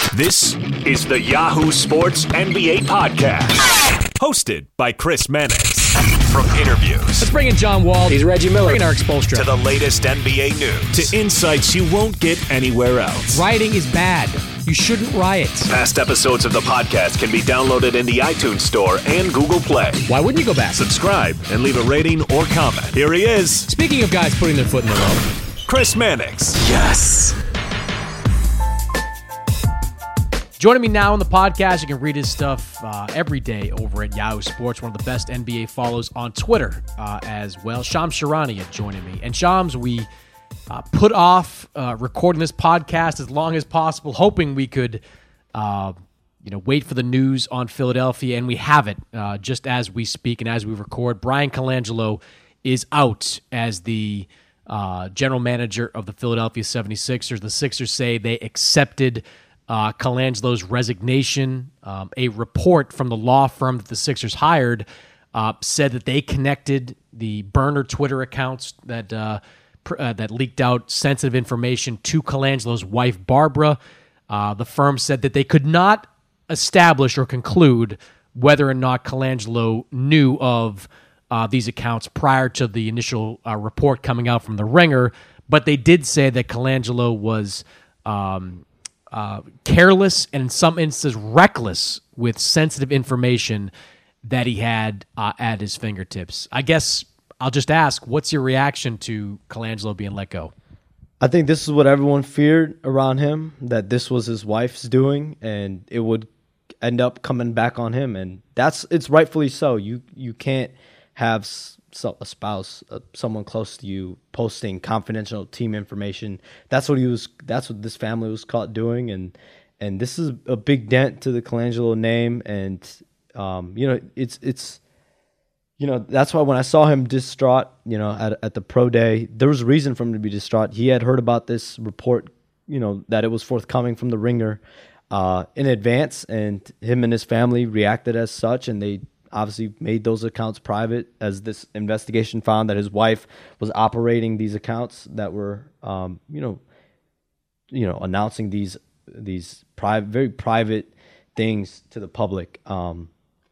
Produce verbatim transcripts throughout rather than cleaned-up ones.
This is the Yahoo Sports N B A Podcast, hosted by Chris Mannix. From interviews Let's bring in John Wall. He's Reggie Miller. Bring in Eric Spoelstra. to the latest N B A news to insights you won't get anywhere else. Rioting is bad. You shouldn't riot. Past episodes of the podcast can be downloaded in the iTunes Store and Google Play. Why wouldn't you go back? Subscribe and leave a rating or comment. Here he is, Speaking of guys putting their foot in the road, Chris Mannix. Yes. joining me now on the podcast, you can read his stuff uh, every day over at Yahoo Sports, one of the best N B A follows on Twitter uh, as well. Shams Charania joining me. And Shams, we uh, put off uh, recording this podcast as long as possible, hoping we could uh, you know, wait for the news on Philadelphia, and we have it uh, just as we speak and as we record. Bryan Colangelo is out as the uh, general manager of the Philadelphia seventy-sixers. The Sixers say they accepted Uh, Colangelo's resignation. Um, a report from the law firm that the Sixers hired uh, said that they connected the burner Twitter accounts that uh, pr- uh, that leaked out sensitive information to Colangelo's wife, Barbara. Uh, the firm said that they could not establish or conclude whether or not Colangelo knew of uh, these accounts prior to the initial uh, report coming out from the Ringer, but they did say that Colangelo was Um, Uh, careless and in some instances reckless with sensitive information that he had uh, at his fingertips. I guess I'll just ask, what's your reaction to Colangelo being let go? I think this is what everyone feared around him, that this was his wife's doing and it would end up coming back on him. And that's it's rightfully so. You you can't have So a spouse, uh, someone close to you, posting confidential team information. That's what he was. That's what this family was caught doing, and and this is a big dent to the Colangelo name. And um, you know, it's it's, you know, that's why when I saw him distraught, you know, at at the pro day, there was a reason for him to be distraught. He had heard about this report, you know, that it was forthcoming from the Ringer uh, in advance, and him and his family reacted as such, and they obviously made those accounts private, as this investigation found that his wife was operating these accounts that were, um, you know, you know, announcing these these private, very private things to the public. Um,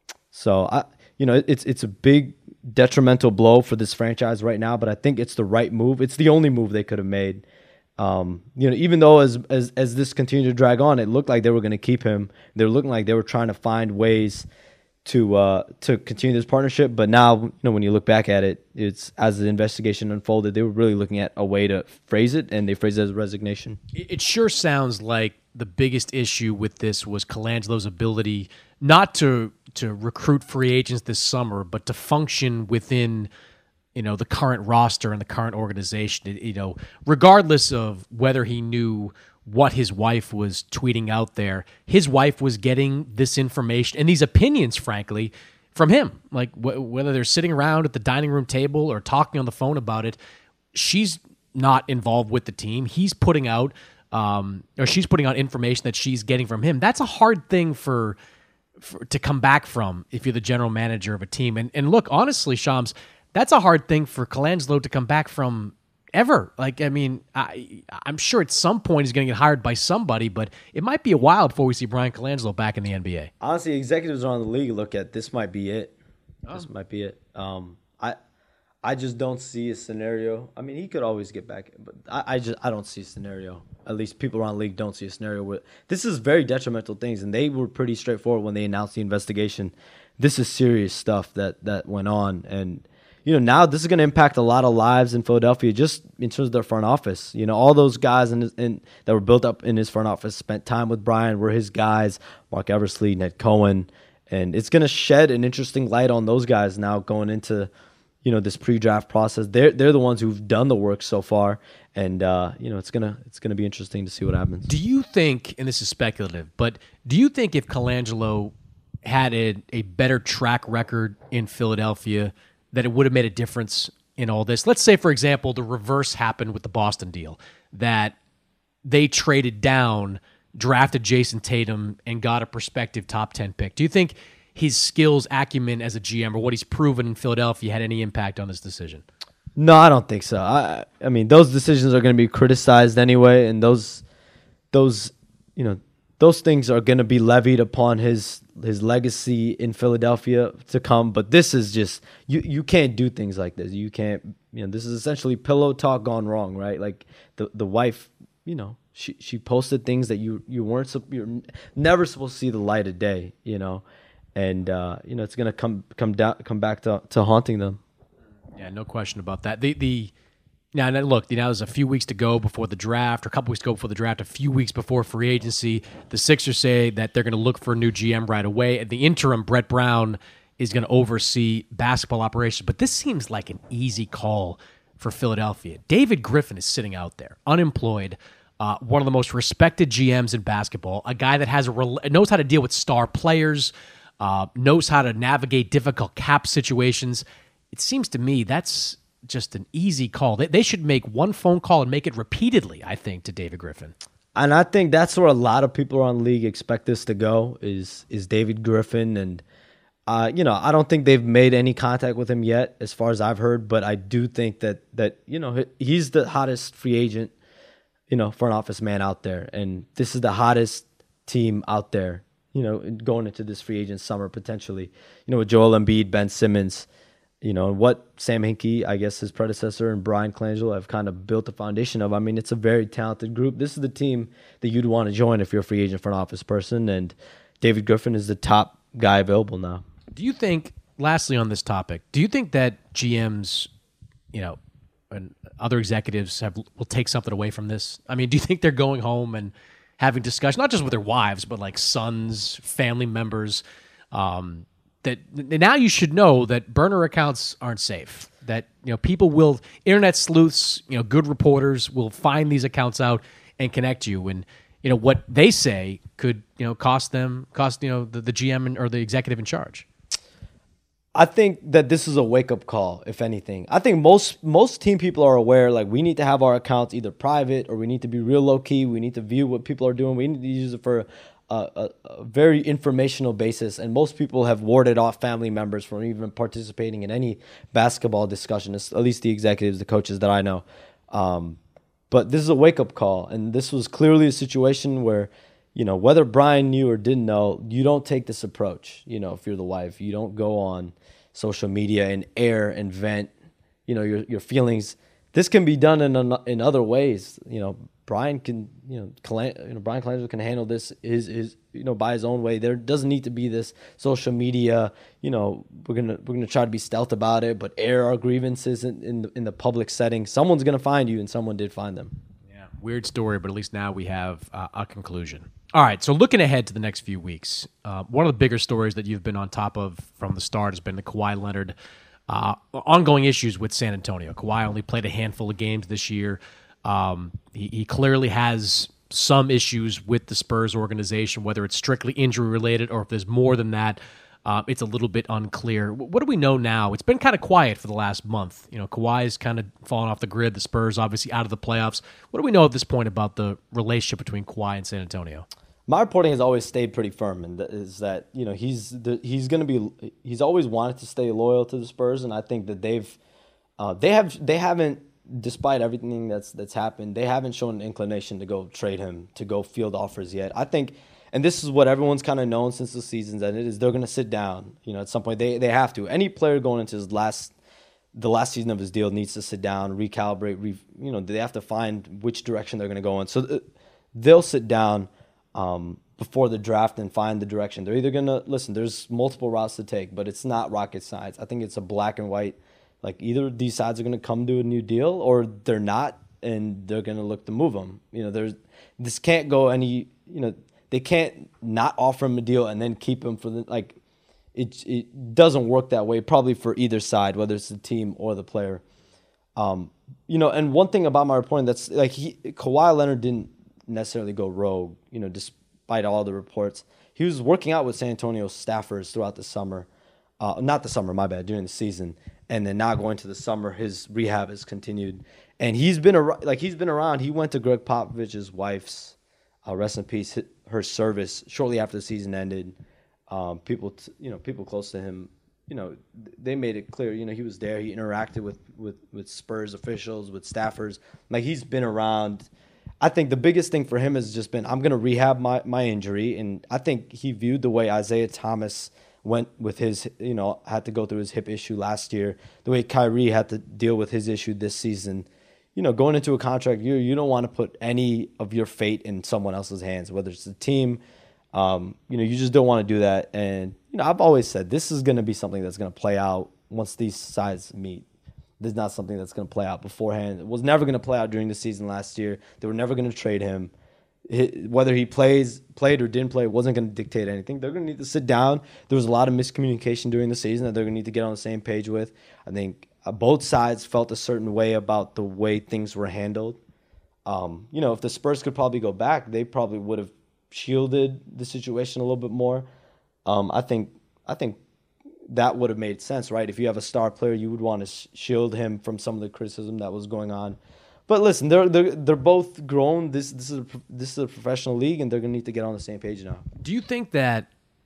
so I, you know, it's it's a big detrimental blow for this franchise right now, but I think it's the right move. It's the only move they could have made. Um, you know, even though as as as this continued to drag on, it looked like they were going to keep him. They were looking like they were trying to find ways to uh, to continue this partnership. But now, you know, when you look back at it, it's as the investigation unfolded, they were really looking at a way to phrase it, and they phrased it as resignation. It sure sounds like the biggest issue with this was Colangelo's ability not to to recruit free agents this summer, but to function within, you know, the current roster and the current organization. You know, regardless of whether he knew what his wife was tweeting out there, his wife was getting this information and these opinions, frankly, from him. Like wh- whether they're sitting around at the dining room table or talking on the phone about it, she's not involved with the team. He's putting out, um, or she's putting out information that she's getting from him. That's a hard thing for, for to come back from if you're the general manager of a team. And and look, honestly, Shams, that's a hard thing for Colangelo to come back from ever. Like, I mean, I, I'm sure at some point he's going to get hired by somebody, but it might be a while before we see Bryan Colangelo back in the N B A. Honestly, executives around the league look at this might be it. Oh. This might be it. Um, I I just don't see a scenario. I mean, he could always get back, but I, I just I don't see a scenario. At least people around the league don't see a scenario where this is very detrimental things, and they were pretty straightforward when they announced the investigation. This is serious stuff that that went on, and you know, now this is going to impact a lot of lives in Philadelphia, just in terms of their front office. You know, all those guys in, in that were built up in his front office spent time with Bryan, were his guys, Mark Eversley, Ned Cohen, and it's going to shed an interesting light on those guys now going into, you know, this pre-draft process. They're they're the ones who've done the work so far, and uh, you know, it's gonna it's gonna be interesting to see what happens. Do you think, and this is speculative, but do you think if Colangelo had a, a better track record in Philadelphia, that it would have made a difference in all this? Let's say, for example, the reverse happened with the Boston deal, that they traded down, drafted Jason Tatum, and got a prospective top ten pick. Do you think his skills, acumen as a G M, or what he's proven in Philadelphia had any impact on this decision? No, I don't think so. I I mean, those decisions are going to be criticized anyway, and those, those, you know, those things are going to be levied upon his his legacy in Philadelphia to come. But this is just you you can't do things like this. You can't. You know, this is essentially pillow talk gone wrong, right? Like the the wife, you know, she she posted things that you you weren't you're never supposed to see the light of day, you know, and uh, you know it's gonna come come down come back to to haunting them. Yeah, no question about that. The the now look, you know, there's a few weeks to go before the draft, or a couple weeks to go before the draft, a few weeks before free agency. The Sixers say that they're going to look for a new G M right away. At the interim, Brett Brown is going to oversee basketball operations. But this seems like an easy call for Philadelphia. David Griffin is sitting out there, unemployed, uh, one of the most respected G Ms in basketball, a guy that has a knows how to deal with star players, uh, knows how to navigate difficult cap situations. It seems to me that's just an easy call. They, they should make one phone call and make it repeatedly, I think, to David Griffin. And I think that's where a lot of people around the league expect this to go is is David Griffin. And, uh, you know, I don't think they've made any contact with him yet, as far as I've heard. But I do think that, that you know, he's the hottest free agent, you know, front office man out there. And this is the hottest team out there, you know, going into this free agent summer potentially. You know, with Joel Embiid, Ben Simmons, you know, what Sam Hinkie, I guess his predecessor, and Brian Colangelo have kind of built the foundation of. I mean, it's a very talented group. This is the team that you'd want to join if you're a free agent front office person, and David Griffin is the top guy available now. Do you think, lastly on this topic, do you think that G Ms, you know, and other executives have will take something away from this? I mean, do you think they're going home and having discussion, not just with their wives, but like sons, family members, um, that now you should know that burner accounts aren't safe, that, you know, people will, internet sleuths, you know, good reporters will find these accounts out and connect you. And, you know, what they say could, you know, cost them, cost, you know, the, the G M or the executive in charge. I think that this is a wake-up call, if anything. I think most most team people are aware, like, we need to have our accounts either private or we need to be real low-key. We need to view what people are doing. We need to use it for a, a, a very informational basis. And most people have warded off family members from even participating in any basketball discussion, at least the executives, the coaches that I know. Um, but this is a wake-up call. And this was clearly a situation where, you know, whether Brian knew or didn't know, you don't take this approach. You know, if you're the wife, you don't go on social media and air and vent, you know, your your feelings. This can be done in in other ways. You know, Brian can, you know, Calan- you know Brian Colangelo can handle this his his you know by his own way. There doesn't need to be this social media. You know, we're gonna we're gonna try to be stealth about it, but air our grievances in in the, in the public setting. Someone's gonna find you, and someone did find them. Yeah, weird story, but at least now we have uh, a conclusion. All right, so looking ahead to the next few weeks, uh, one of the bigger stories that you've been on top of from the start has been the Kawhi Leonard uh, ongoing issues with San Antonio. Kawhi only played a handful of games this year. Um, he, he clearly has some issues with the Spurs organization, whether it's strictly injury-related or if there's more than that. Uh, it's a little bit unclear. What do we know now? It's been kind of quiet for the last month. You know, Kawhi's kind of fallen off the grid. The Spurs obviously out of the playoffs. What do we know at this point about the relationship between Kawhi and San Antonio? My reporting has always stayed pretty firm, and that is that, you know, he's the, he's going to be he's always wanted to stay loyal to the Spurs, and I think that they've uh, they have they haven't, despite everything that's that's happened, they haven't shown an inclination to go trade him, to go field offers yet. I think. And this is what everyone's kind of known since the season's ended, is they're going to sit down. You know, at some point they, they have to. Any player going into his last, the last season of his deal needs to sit down, recalibrate. Re, you know, they have to find which direction they're going to go in. So th- they'll sit down um, before the draft and find the direction. They're either going to listen. There's multiple routes to take, but it's not rocket science. I think it's a black and white. Like, either these sides are going to come to a new deal or they're not, and they're going to look to move them. You know, there's this can't go any. You know. They can't not offer him a deal and then keep him for the, like, it it doesn't work that way, probably for either side, whether it's the team or the player. Um, you know, and one thing about my reporting, that's like, he, Kawhi Leonard didn't necessarily go rogue, you know, despite all the reports. He was working out with San Antonio staffers throughout the summer. Uh, not the summer, my bad, during the season. And then now going to the summer, his rehab has continued. And he's been, ar- like, he's been around. He went to Greg Popovich's wife's, uh, rest in peace, her service shortly after the season ended. Um, people, t- you know, people close to him, you know, they made it clear, you know, he was there. He interacted with, with, with Spurs officials, with staffers. Like, he's been around. I think the biggest thing for him has just been, I'm going to rehab my, my injury. And I think he viewed the way Isaiah Thomas went with his, you know, had to go through his hip issue last year, the way Kyrie had to deal with his issue this season. You know, going into a contract year, you don't want to put any of your fate in someone else's hands, whether it's the team. Um, you know, you just don't want to do that. And, you know, I've always said this is going to be something that's going to play out once these sides meet. This is not something that's going to play out beforehand. It was never going to play out during the season last year. They were never going to trade him. Whether he plays, played or didn't play, wasn't going to dictate anything. They're going to need to sit down. There was a lot of miscommunication during the season that they're going to need to get on the same page with. I think uh, both sides felt a certain way about the way things were handled. Um, you know, if the Spurs could probably go back, they probably would have shielded the situation a little bit more. Um, I think, I think. That would have made sense, right? If you have a star player, you would want to shield him from some of the criticism that was going on. But listen, they're they're, they're both grown. This this is a, this is a professional league, and they're going to need to get on the same page now. Do you think that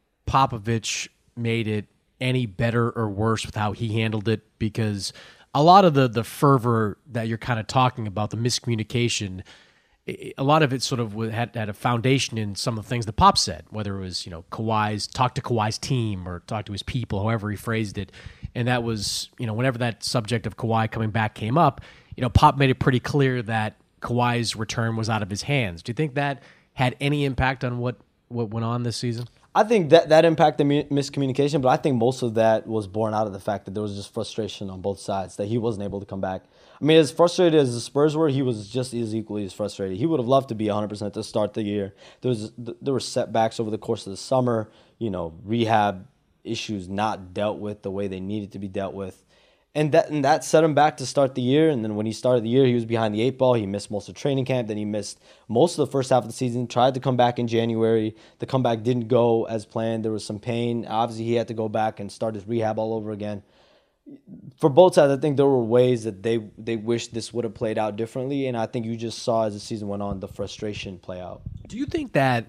Popovich made it any better or worse with how he handled it? Because a lot of the the fervor that you're kind of talking about, the miscommunication, a lot of it sort of had, had a foundation in some of the things that Pop said, whether it was, you know, Kawhi's, talk to Kawhi's team or talk to his people, however he phrased it. And that was, you know, whenever that subject of Kawhi coming back came up, you know, Pop made it pretty clear that Kawhi's return was out of his hands. Do you think that had any impact on what, what went on this season? I think that that impacted miscommunication, but I think most of that was born out of the fact that there was just frustration on both sides, that he wasn't able to come back. I mean, as frustrated as the Spurs were, he was just as equally as frustrated. He would have loved to be one hundred percent to start the year. There was there were setbacks over the course of the summer, you know, rehab issues not dealt with the way they needed to be dealt with. And that and that set him back to start the year. And then when he started the year, he was behind the eight ball. He missed most of training camp. Then he missed most of the first half of the season, tried to come back in January. The comeback didn't go as planned. There was some pain. Obviously, he had to go back and start his rehab all over again. For both sides, I think there were ways that they, they wished this would have played out differently. And I think you just saw as the season went on, the frustration play out. Do you think that,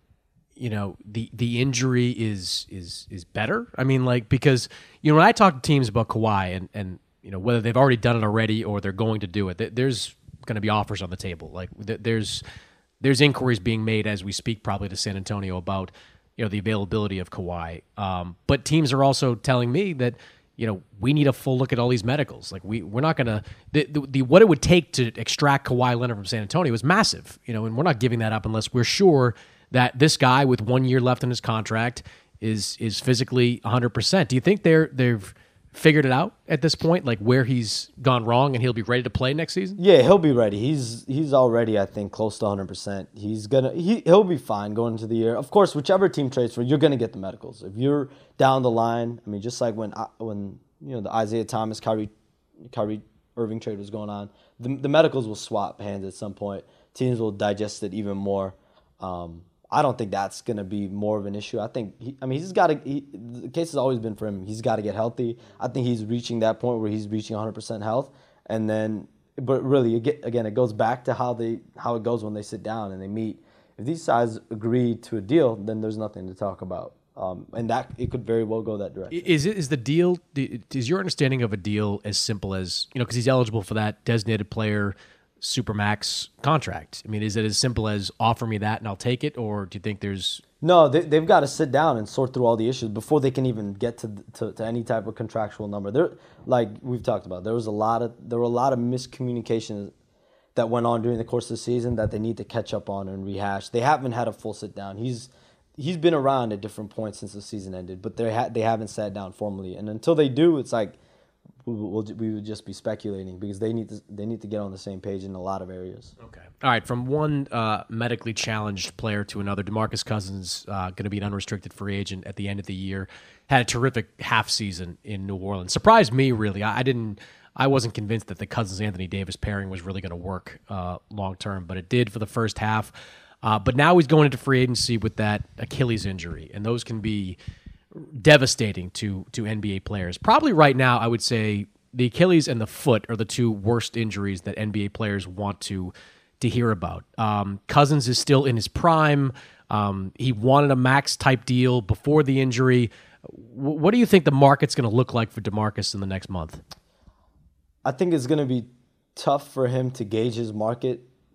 you know, the the injury is is is better? I mean, like, because, you know, when I talk to teams about Kawhi and, and you know, whether they've already done it already or they're going to do it, there's going to be offers on the table. Like, there's there's inquiries being made as we speak probably to San Antonio about, you know, the availability of Kawhi. Um, but teams are also telling me that, you know, we need a full look at all these medicals. Like, we, we're not going to the, the, the what it would take to extract Kawhi Leonard from San Antonio is massive, you know, and we're not giving that up unless we're sure that this guy with one year left in his contract is is physically one hundred percent. Do you think they're they've figured it out at this point, like where he's gone wrong and he'll be ready to play next season? Yeah, he'll be ready. He's he's already, I think, close to one hundred percent. He's gonna he he'll be fine going into the year. Of course, whichever team trades for, you're gonna get the medicals. If you're down the line, I mean, just like when when you know the Isaiah Thomas, Kyrie, Kyrie Irving trade was going on, the the medicals will swap hands at some point. Teams will digest it even more. Um, I don't think that's going to be more of an issue. I think, he, I mean, he's got to, he, the case has always been for him, he's got to get healthy. I think he's reaching that point where he's reaching one hundred percent health. And then, but really, again, it goes back to how they, how it goes when they sit down and they meet. If these sides agree to a deal, then there's nothing to talk about. Um, and that, it could very well go that direction. Is it, is the deal, is your understanding of a deal as simple as, you know, because he's eligible for that designated player Supermax contract? I mean, is it as simple as offer me that and I'll take it, or do you think there's no? They, they've got to sit down and sort through all the issues before they can even get to, to to any type of contractual number. There, like we've talked about, there was a lot of there were a lot of miscommunications that went on during the course of the season that they need to catch up on and rehash. They haven't had a full sit down. He's he's been around at different points since the season ended, but they ha- they haven't sat down formally. And until they do, it's like we will we would just be speculating because they need to they need to get on the same page in a lot of areas. Okay. All right. From one uh, medically challenged player to another, DeMarcus Cousins uh, going to be an unrestricted free agent at the end of the year. Had a terrific half season in New Orleans. Surprised me really. I, I didn't. I wasn't convinced that the Cousins Anthony Davis pairing was really going to work uh, long term, but it did for the first half. Uh, but now he's going into free agency with that Achilles injury, and those can be devastating to to N B A players. Probably right now, I would say the Achilles and the foot are the two worst injuries that N B A players want to to hear about. Um, Cousins is still in his prime. Um, he wanted a max type deal before the injury. W- what do you think the market's going to look like for DeMarcus in the next month? I think it's going to be tough for him to gauge his market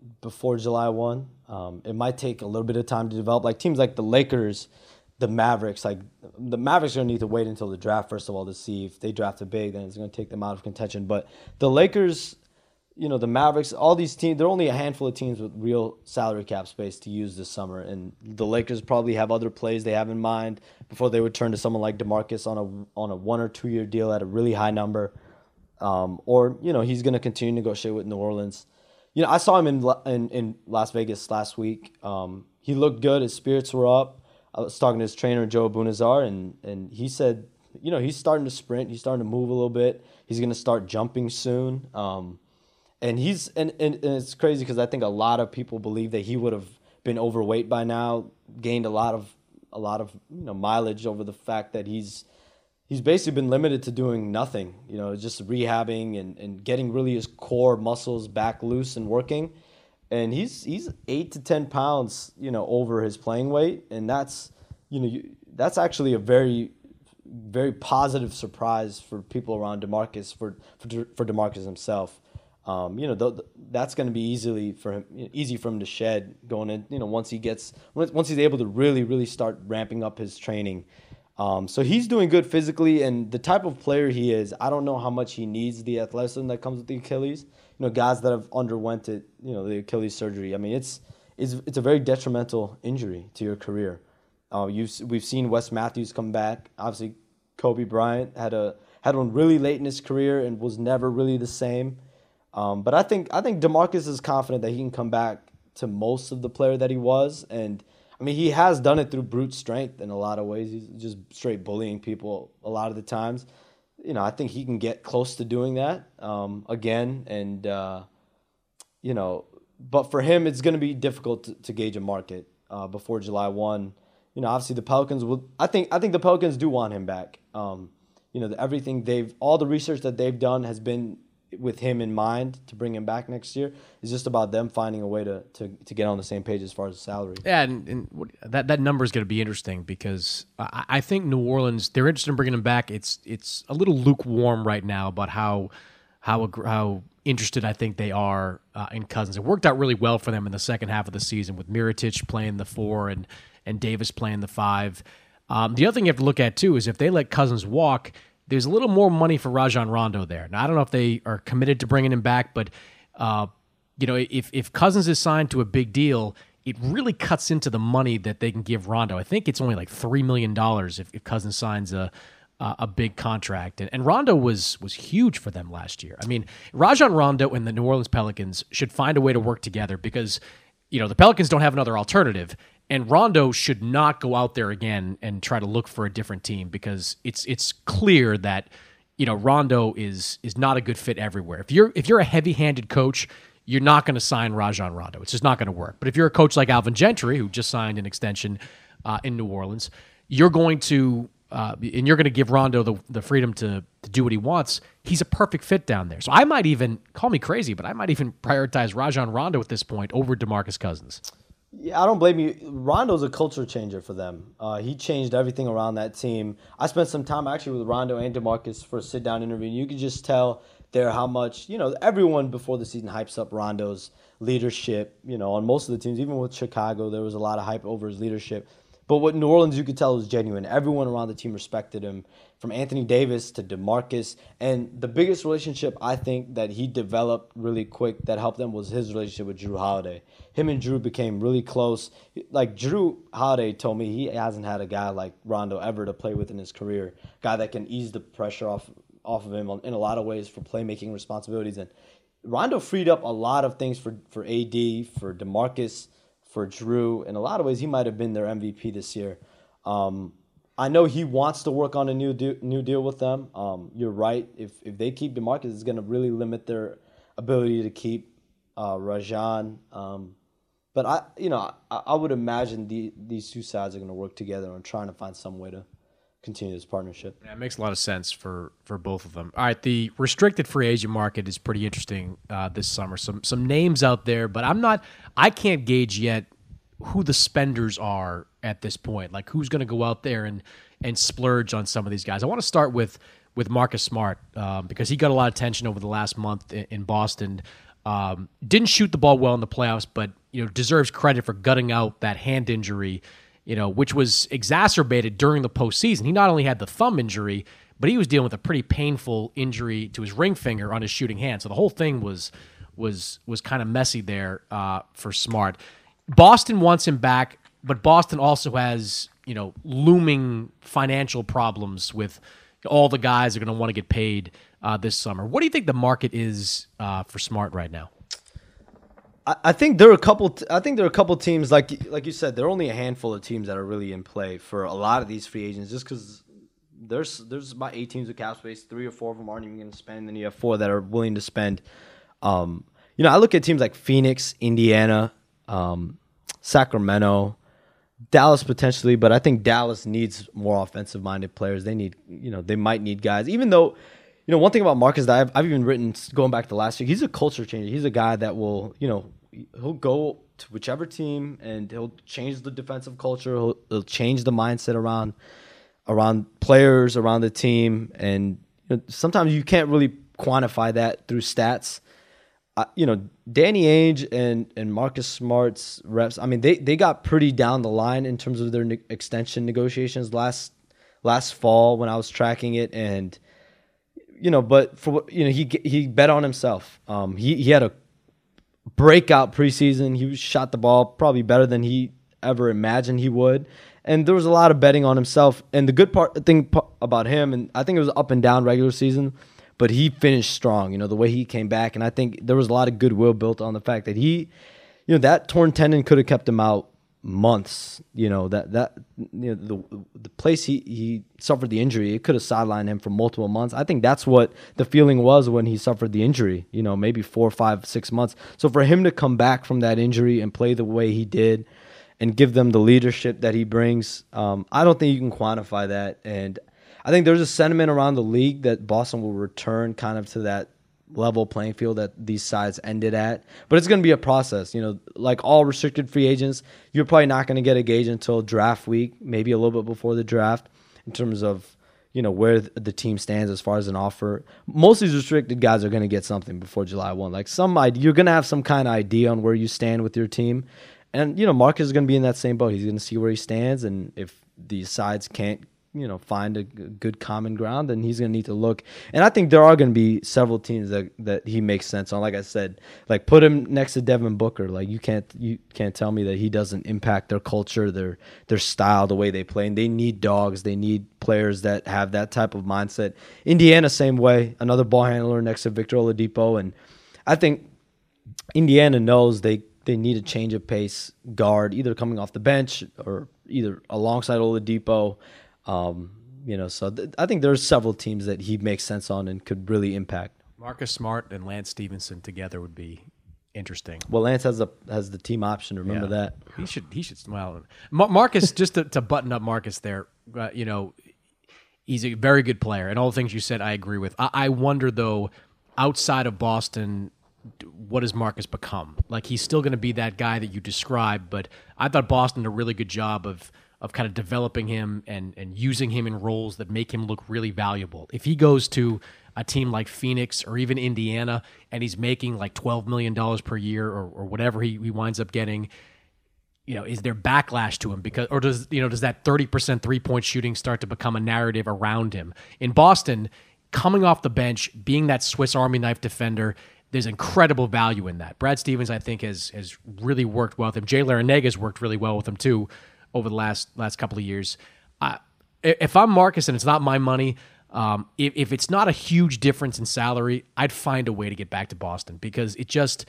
before July first. Um, it might take a little bit of time to develop. Like teams like the Lakers, the Mavericks, like the Mavericks are going to need to wait until the draft, first of all, to see if they draft a big, then it's going to take them out of contention. But the Lakers, you know, the Mavericks, all these teams, there are only a handful of teams with real salary cap space to use this summer. And the Lakers probably have other plays they have in mind before they would turn to someone like DeMarcus on a on a one or two year deal at a really high number. Um, or, you know, he's going to continue to negotiate with New Orleans. You know, I saw him in in, in Las Vegas last week. Um, he looked good. His spirits were up. I was talking to his trainer, Joe Bunazar, and, and he said, you know, he's starting to sprint. He's starting to move a little bit. He's going to start jumping soon. Um, and he's and, and, and it's crazy because I think a lot of people believe that he would have been overweight by now, gained a lot of a lot of you know mileage over the fact that he's he's basically been limited to doing nothing, you know, just rehabbing and, and getting really his core muscles back loose and working. And he's he's eight to ten pounds, you know, over his playing weight, and that's you know you, that's actually a very very positive surprise for people around DeMarcus for for, for DeMarcus himself. Um, you know, th- that's going to be easily for him, easy for him to shed going in. You know, once he gets once he's able to really really start ramping up his training. Um, so he's doing good physically, and the type of player he is, I don't know how much he needs the athleticism that comes with the Achilles. You know, guys that have underwent it, you know, the Achilles surgery. I mean, it's it's it's a very detrimental injury to your career. Uh, you've we've seen Wes Matthews come back. Obviously, Kobe Bryant had a had one really late in his career and was never really the same. Um, but I think I think DeMarcus is confident that he can come back to most of the player that he was, and I mean, he has done it through brute strength in a lot of ways. He's just straight bullying people a lot of the times. You know, I think he can get close to doing that um, again. And, uh, you know, but for him, it's going to be difficult to, to gauge a market uh, before July first. You know, obviously the Pelicans will, I think, I think the Pelicans do want him back. Um, you know, the, everything they've, all the research that they've done has been with him in mind to bring him back next year. It's just about them finding a way to to, to get on the same page as far as salary. Yeah, and, and that that number is going to be interesting because I, I think New Orleans, they're interested in bringing him back. It's it's a little lukewarm right now about how how how interested I think they are uh, in Cousins. It worked out really well for them in the second half of the season with Mirotic playing the four and and Davis playing the five. Um, the other thing you have to look at too is if they let Cousins walk, there's a little more money for Rajon Rondo there. Now, I don't know if they are committed to bringing him back, but uh, you know, if if Cousins is signed to a big deal, it really cuts into the money that they can give Rondo. I think it's only like three million dollars if, if Cousins signs a a, a big contract. And, and Rondo was was huge for them last year. I mean, Rajon Rondo and the New Orleans Pelicans should find a way to work together because, you know, the Pelicans don't have another alternative. And Rondo should not go out there again and try to look for a different team because it's it's clear that, you know, Rondo is is not a good fit everywhere. If you're if you're a heavy-handed coach, you're not going to sign Rajon Rondo. It's just not going to work. But if you're a coach like Alvin Gentry, who just signed an extension uh, in New Orleans, you're going to uh, and you're going to give Rondo the the freedom to to do what he wants. He's a perfect fit down there. So I might even, call me crazy, but I might even prioritize Rajon Rondo at this point over DeMarcus Cousins. Yeah, I don't blame you. Rondo's a culture changer for them. Uh, he changed everything around that team. I spent some time actually with Rondo and DeMarcus for a sit-down interview, and you could just tell there how much, you know, everyone before the season hypes up Rondo's leadership, you know, on most of the teams. Even with Chicago, there was a lot of hype over his leadership. But with New Orleans, you could tell it was genuine. Everyone around the team respected him, from Anthony Davis to DeMarcus. And the biggest relationship I think that he developed really quick that helped them was his relationship with Jrue Holiday. Him and Jrue became really close. Like Jrue Holiday told me he hasn't had a guy like Rondo ever to play with in his career, a guy that can ease the pressure off off of him in a lot of ways for playmaking responsibilities. And Rondo freed up a lot of things for, for A D, for DeMarcus, for Jrue. In a lot of ways, he might have been their M V P this year. Um, I know he wants to work on a new deal, new deal with them. Um, you're right. If if they keep DeMarcus, it's going to really limit their ability to keep uh, Rajon. Um, but I, you know, I, I would imagine the, these two sides are going to work together on trying to find some way to continue this partnership. Yeah, it makes a lot of sense for, for both of them. All right, the restricted free agent market is pretty interesting uh, this summer. Some some names out there, but I'm not. I can't gauge yet who the spenders are at this point. Like who's going to go out there and and splurge on some of these guys. I want to start with with Marcus Smart um, because he got a lot of attention over the last month in, in Boston. Um, didn't shoot the ball well in the playoffs, but you know deserves credit for gutting out that hand injury, you know, which was exacerbated during the postseason. He not only had the thumb injury, but he was dealing with a pretty painful injury to his ring finger on his shooting hand. So the whole thing was was was kind of messy there uh, for Smart. Boston wants him back, but Boston also has, you know, looming financial problems with all the guys are going to want to get paid uh, this summer. What do you think the market is uh, for Smart right now? I, I think there are a couple. T- I think there are a couple teams like like you said. There are only a handful of teams that are really in play for a lot of these free agents, just because there's there's about eight teams with cap space. Three or four of them aren't even going to spend, and you have four that are willing to spend. Um, you know, I look at teams like Phoenix, Indiana, um, Sacramento, Dallas potentially, but I think Dallas needs more offensive-minded players. They need, you know, they might need guys. Even though, you know, one thing about Marcus that I've, I've even written going back to last year, he's a culture changer. He's a guy that will, you know, he'll go to whichever team and he'll change the defensive culture. He'll, he'll change the mindset around around players, around the team, and you know, sometimes you can't really quantify that through stats. Uh, you know, Danny Ainge and, and Marcus Smart's reps, I mean, they, they got pretty down the line in terms of their ne- extension negotiations last last fall when I was tracking it. And, you know, but for you know, he he bet on himself. Um, he, he had a breakout preseason. He shot the ball probably better than he ever imagined he would. And there was a lot of betting on himself. And the good part thing about him, and I think it was up and down regular season, but he finished strong, you know, the way he came back. And I think there was a lot of goodwill built on the fact that he, you know, that torn tendon could have kept him out months. You know, that, that you know, the the place he, he suffered the injury, it could have sidelined him for multiple months. I think that's what the feeling was when he suffered the injury, you know, maybe four, five, six months. So for him to come back from that injury and play the way he did and give them the leadership that he brings, um, I don't think you can quantify that. And I think there's a sentiment around the league that Boston will return kind of to that level playing field that these sides ended at. But it's going to be a process. You know, like all restricted free agents, you're probably not going to get a gauge until draft week, maybe a little bit before the draft, in terms of, you know, where the team stands as far as an offer. Most of these restricted guys are going to get something before July first. Like some idea, you're going to have some kind of idea on where you stand with your team. And, you know, Marcus is going to be in that same boat. He's going to see where he stands, and if these sides can't, you know, find a good common ground, then he's going to need to look. And I think there are going to be several teams that, that he makes sense on. Like I said, like put him next to Devin Booker. Like you can't you can't tell me that he doesn't impact their culture, their their style, the way they play. And they need dogs. They need players that have that type of mindset. Indiana, same way. Another ball handler next to Victor Oladipo. And I think Indiana knows they they need a change of pace guard, either coming off the bench or either alongside Oladipo. Um, you know, so th- I think there's several teams that he makes sense on and could really impact. Marcus Smart and Lance Stevenson together would be interesting. Well, Lance has a has the team option. Remember yeah. that he should he should smile. Ma- Marcus, just to, to button up Marcus there, uh, you know, he's a very good player, and all the things you said, I agree with. I, I wonder though, outside of Boston, what does Marcus become? Like he's still going to be that guy that you described, but I thought Boston did a really good job of. of kind of developing him and, and using him in roles that make him look really valuable. If he goes to a team like Phoenix or even Indiana and he's making like twelve million dollars per year or, or whatever he, he winds up getting, you know, is there backlash to him? Because or does you know does that thirty percent three-point shooting start to become a narrative around him? In Boston, coming off the bench, being that Swiss Army knife defender, there's incredible value in that. Brad Stevens, I think, has has really worked well with him. Jay Larrañaga's worked really well with him too over the last last couple of years. Uh, if I'm Marcus and it's not my money, um, if, if it's not a huge difference in salary, I'd find a way to get back to Boston because it just,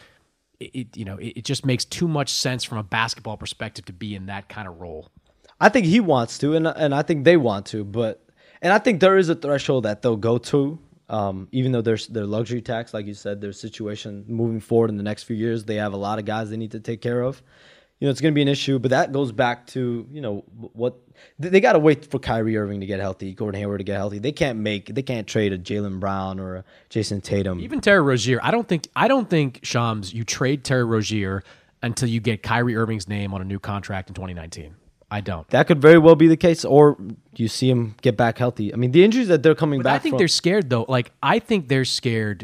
it you know, it, it just makes too much sense from a basketball perspective to be in that kind of role. I think he wants to, and and I think they want to, but and I think there is a threshold that they'll go to, um, even though there's their luxury tax, like you said, their situation moving forward in the next few years, they have a lot of guys they need to take care of. You know, it's going to be an issue, but that goes back to, you know, what they got to wait for Kyrie Irving to get healthy, Gordon Hayward to get healthy. They can't make, they can't trade a Jaylen Brown or a Jason Tatum. Even Terry Rozier. I don't think, I don't think, Shams, you trade Terry Rozier until you get Kyrie Irving's name on a new contract in twenty nineteen. I don't. That could very well be the case, or you see him get back healthy. I mean, the injuries that they're coming but back I think from, they're scared, though. Like, I think they're scared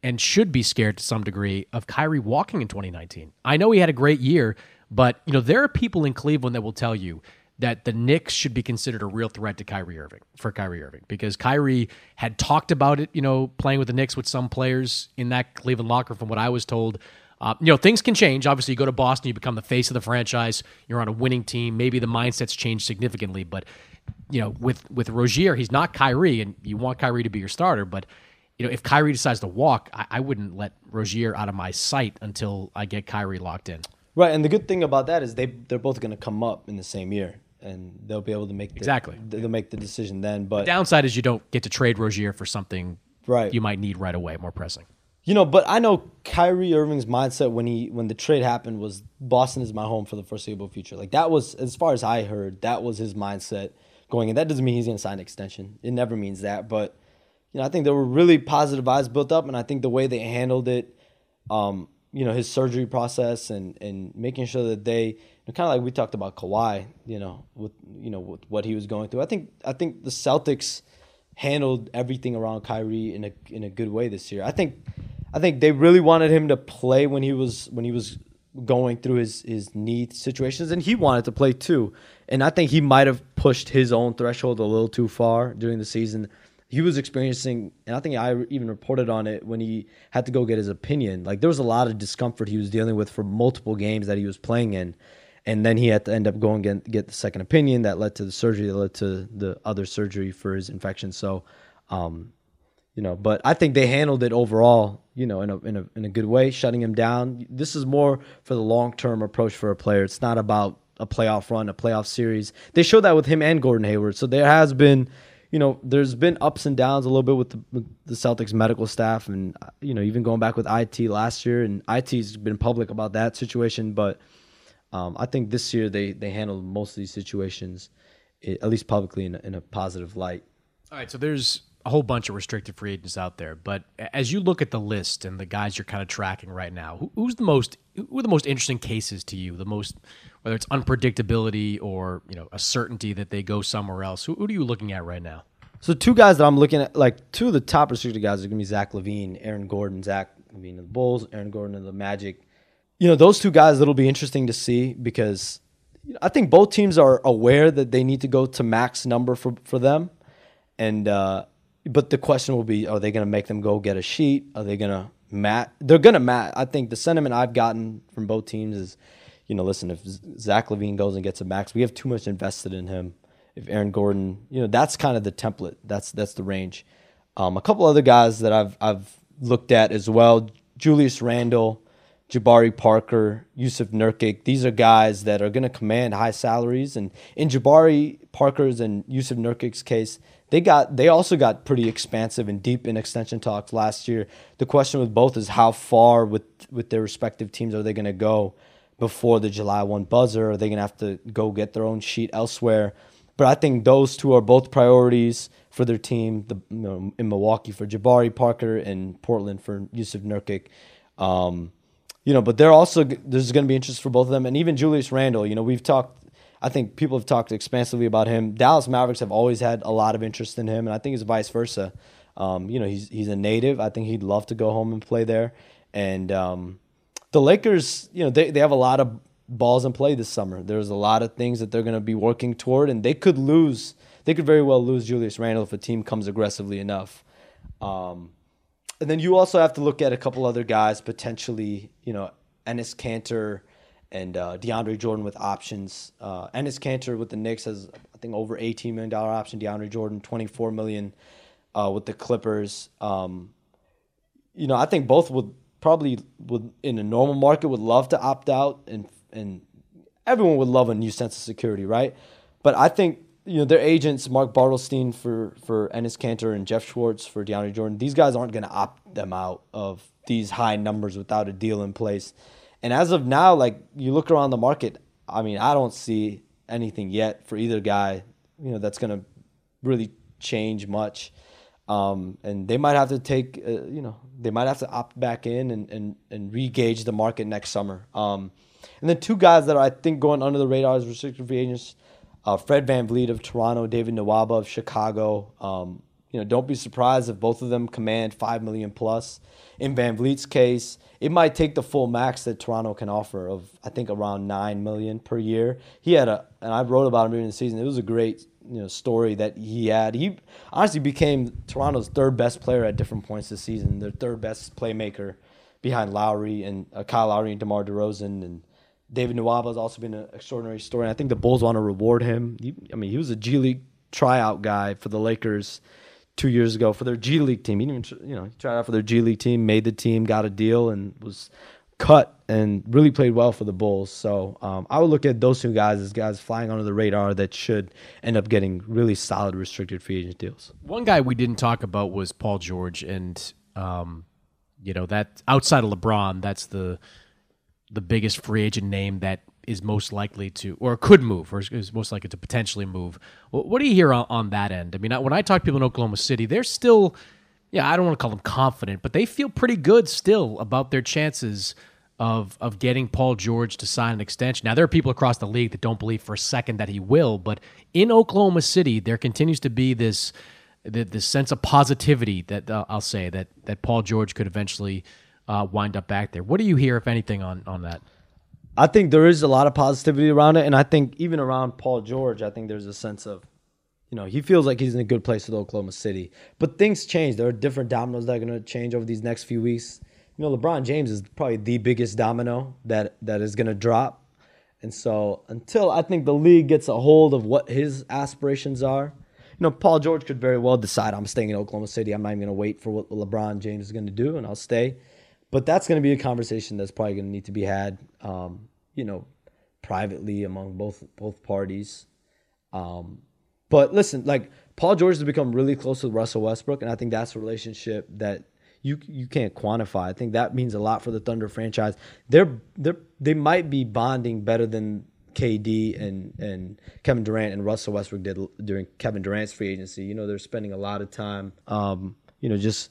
and should be scared to some degree of Kyrie walking in twenty nineteen. I know he had a great year, but you know there are people in Cleveland that will tell you that the Knicks should be considered a real threat to Kyrie Irving, for Kyrie Irving, because Kyrie had talked about it, you know, playing with the Knicks with some players in that Cleveland locker, from what I was told. Uh, you know, things can change. Obviously, you go to Boston, you become the face of the franchise, you're on a winning team, maybe the mindset's changed significantly, but, you know, with, with Rozier, he's not Kyrie, and you want Kyrie to be your starter, but, you know, if Kyrie decides to walk, I, I wouldn't let Rozier out of my sight until I get Kyrie locked in. Right, and the good thing about that is they, they're both going to come up in the same year. And they'll be able to make the, exactly. They'll make the decision then. But the downside is you don't get to trade Rozier for something right. you might need right away, more pressing. You know, but I know Kyrie Irving's mindset when he when the trade happened was Boston is my home for the foreseeable future. Like that was, as far as I heard, that was his mindset going in. That doesn't mean he's going to sign an extension. It never means that. But you know, I think there were really positive vibes built up, and I think the way they handled it, um, you know, his surgery process and and making sure that they. Kind of like we talked about Kawhi, you know, with you know with what he was going through. I think I think the Celtics handled everything around Kyrie in a in a good way this year. I think I think they really wanted him to play when he was when he was going through his his knee situations, and he wanted to play too. And I think he might have pushed his own threshold a little too far during the season. He was experiencing, and I think I even reported on it when he had to go get his opinion. Like there was a lot of discomfort he was dealing with for multiple games that he was playing in. And then he had to end up going and get the second opinion that led to the surgery, that led to the other surgery for his infection. So, um, you know, but I think they handled it overall, you know, in a in a in a good way, shutting him down. This is more for the long term approach for a player. It's not about a playoff run, a playoff series. They showed that with him and Gordon Hayward. So there has been, you know, there's been ups and downs a little bit with the, with the Celtics medical staff, and you know, even going back with I T last year, and I T's been public about that situation, but. Um, I think this year they, they handled most of these situations, at least publicly, in a, in a positive light. All right, so there's a whole bunch of restricted free agents out there, but as you look at the list and the guys you're kind of tracking right now, who, who's the most who are the most interesting cases to you? The most, whether it's unpredictability or you know a certainty that they go somewhere else. Who, who are you looking at right now? So two guys that I'm looking at, like two of the top restricted guys are going to be Zach LaVine, Aaron Gordon. Zach LaVine of the Bulls, Aaron Gordon of the Magic. You know, those two guys, it'll be interesting to see because you know, I think both teams are aware that they need to go to max number for, for them. And uh, but the question will be, are they going to make them go get a sheet? Are they going to mat? They're going to mat. I think the sentiment I've gotten from both teams is, you know, listen, if Zach LaVine goes and gets a max, we have too much invested in him. If Aaron Gordon, you know, that's kind of the template. That's that's the range. Um, a couple other guys that I've I've looked at as well, Julius Randle, Jabari Parker, Yusuf Nurkic. These are guys that are going to command high salaries. And in Jabari Parker's and Yusuf Nurkic's case, they got they also got pretty expansive and deep in extension talks last year. The question with both is how far with, with their respective teams are they going to go before the July first buzzer? Are they going to have to go get their own sheet elsewhere? But I think those two are both priorities for their team. The, you know, in Milwaukee for Jabari Parker and Portland for Yusuf Nurkic. Um, You know, but they're also there's going to be interest for both of them, and even Julius Randle. You know, we've talked. I think people have talked expansively about him. Dallas Mavericks have always had a lot of interest in him, and I think it's vice versa. Um, you know, he's he's a native. I think he'd love to go home and play there. And um, the Lakers, you know, they they have a lot of balls in play this summer. There's a lot of things that they're going to be working toward, and they could lose. They could very well lose Julius Randle if a team comes aggressively enough. Um, And then you also have to look at a couple other guys, potentially, you know, Enes Kanter and uh, DeAndre Jordan with options. Uh, Enes Kanter with the Knicks has, I think, over eighteen million dollars option. DeAndre Jordan, twenty-four million dollars uh, with the Clippers. Um, you know, I think both would probably, would in a normal market, would love to opt out, and and everyone would love a new sense of security, right? But I think, you know, their agents, Mark Bartelstein for, for Enes Kanter and Jeff Schwartz for DeAndre Jordan, these guys aren't going to opt them out of these high numbers without a deal in place. And as of now, like, you look around the market, I mean, I don't see anything yet for either guy, you know, that's going to really change much. Um, and they might have to take, uh, you know, they might have to opt back in and, and, and re-gauge the market next summer. Um, and then two guys that are, I think, going under the radar as restricted free agents, Uh, Fred VanVleet of Toronto, David Nwaba of Chicago. Um, You know, don't be surprised if both of them command five million plus. In Van Vliet's case, it might take the full max that Toronto can offer of, I think, around nine million per year. He had a, and I wrote about him during the season. It was a great, you know, story that he had. He honestly became Toronto's third best player at different points this season. Their third best playmaker behind Lowry and uh, Kyle Lowry and DeMar DeRozan, and David Nwaba has also been an extraordinary story. And I think the Bulls want to reward him. He, I mean, he was a G League tryout guy for the Lakers two years ago for their G League team. He didn't even, you know, he tried out for their G League team, made the team, got a deal, and was cut and really played well for the Bulls. So um, I would look at those two guys as guys flying under the radar that should end up getting really solid restricted free agent deals. One guy we didn't talk about was Paul George, and um, you know, that outside of LeBron, that's the the biggest free agent name that is most likely to, or could move, or is most likely to potentially move. What do you hear on, on that end? I mean, when I talk to people in Oklahoma City, they're still, yeah, I don't want to call them confident, but they feel pretty good still about their chances of of getting Paul George to sign an extension. Now, there are people across the league that don't believe for a second that he will, but in Oklahoma City, there continues to be this this sense of positivity that uh, I'll say that that Paul George could eventually uh, wind up back there. What do you hear, if anything, on on that? I think there is a lot of positivity around it, and I think even around Paul George, I think there's a sense of, you know, he feels like he's in a good place with Oklahoma City. But things change. There are different dominoes that are going to change over these next few weeks. You know, LeBron James is probably the biggest domino that that is going to drop. And so until I think the league gets a hold of what his aspirations are, you know, Paul George could very well decide, I'm staying in Oklahoma City. I'm not even going to wait for what LeBron James is going to do, and I'll stay. But that's going to be a conversation that's probably going to need to be had, um, you know, privately among both both parties. Um, but listen, like, Paul George has become really close with Russell Westbrook, and I think that's a relationship that you you can't quantify. I think that means a lot for the Thunder franchise. They're they they might be bonding better than K D and and Kevin Durant and Russell Westbrook did during Kevin Durant's free agency. You know, they're spending a lot of time, um, you know, just.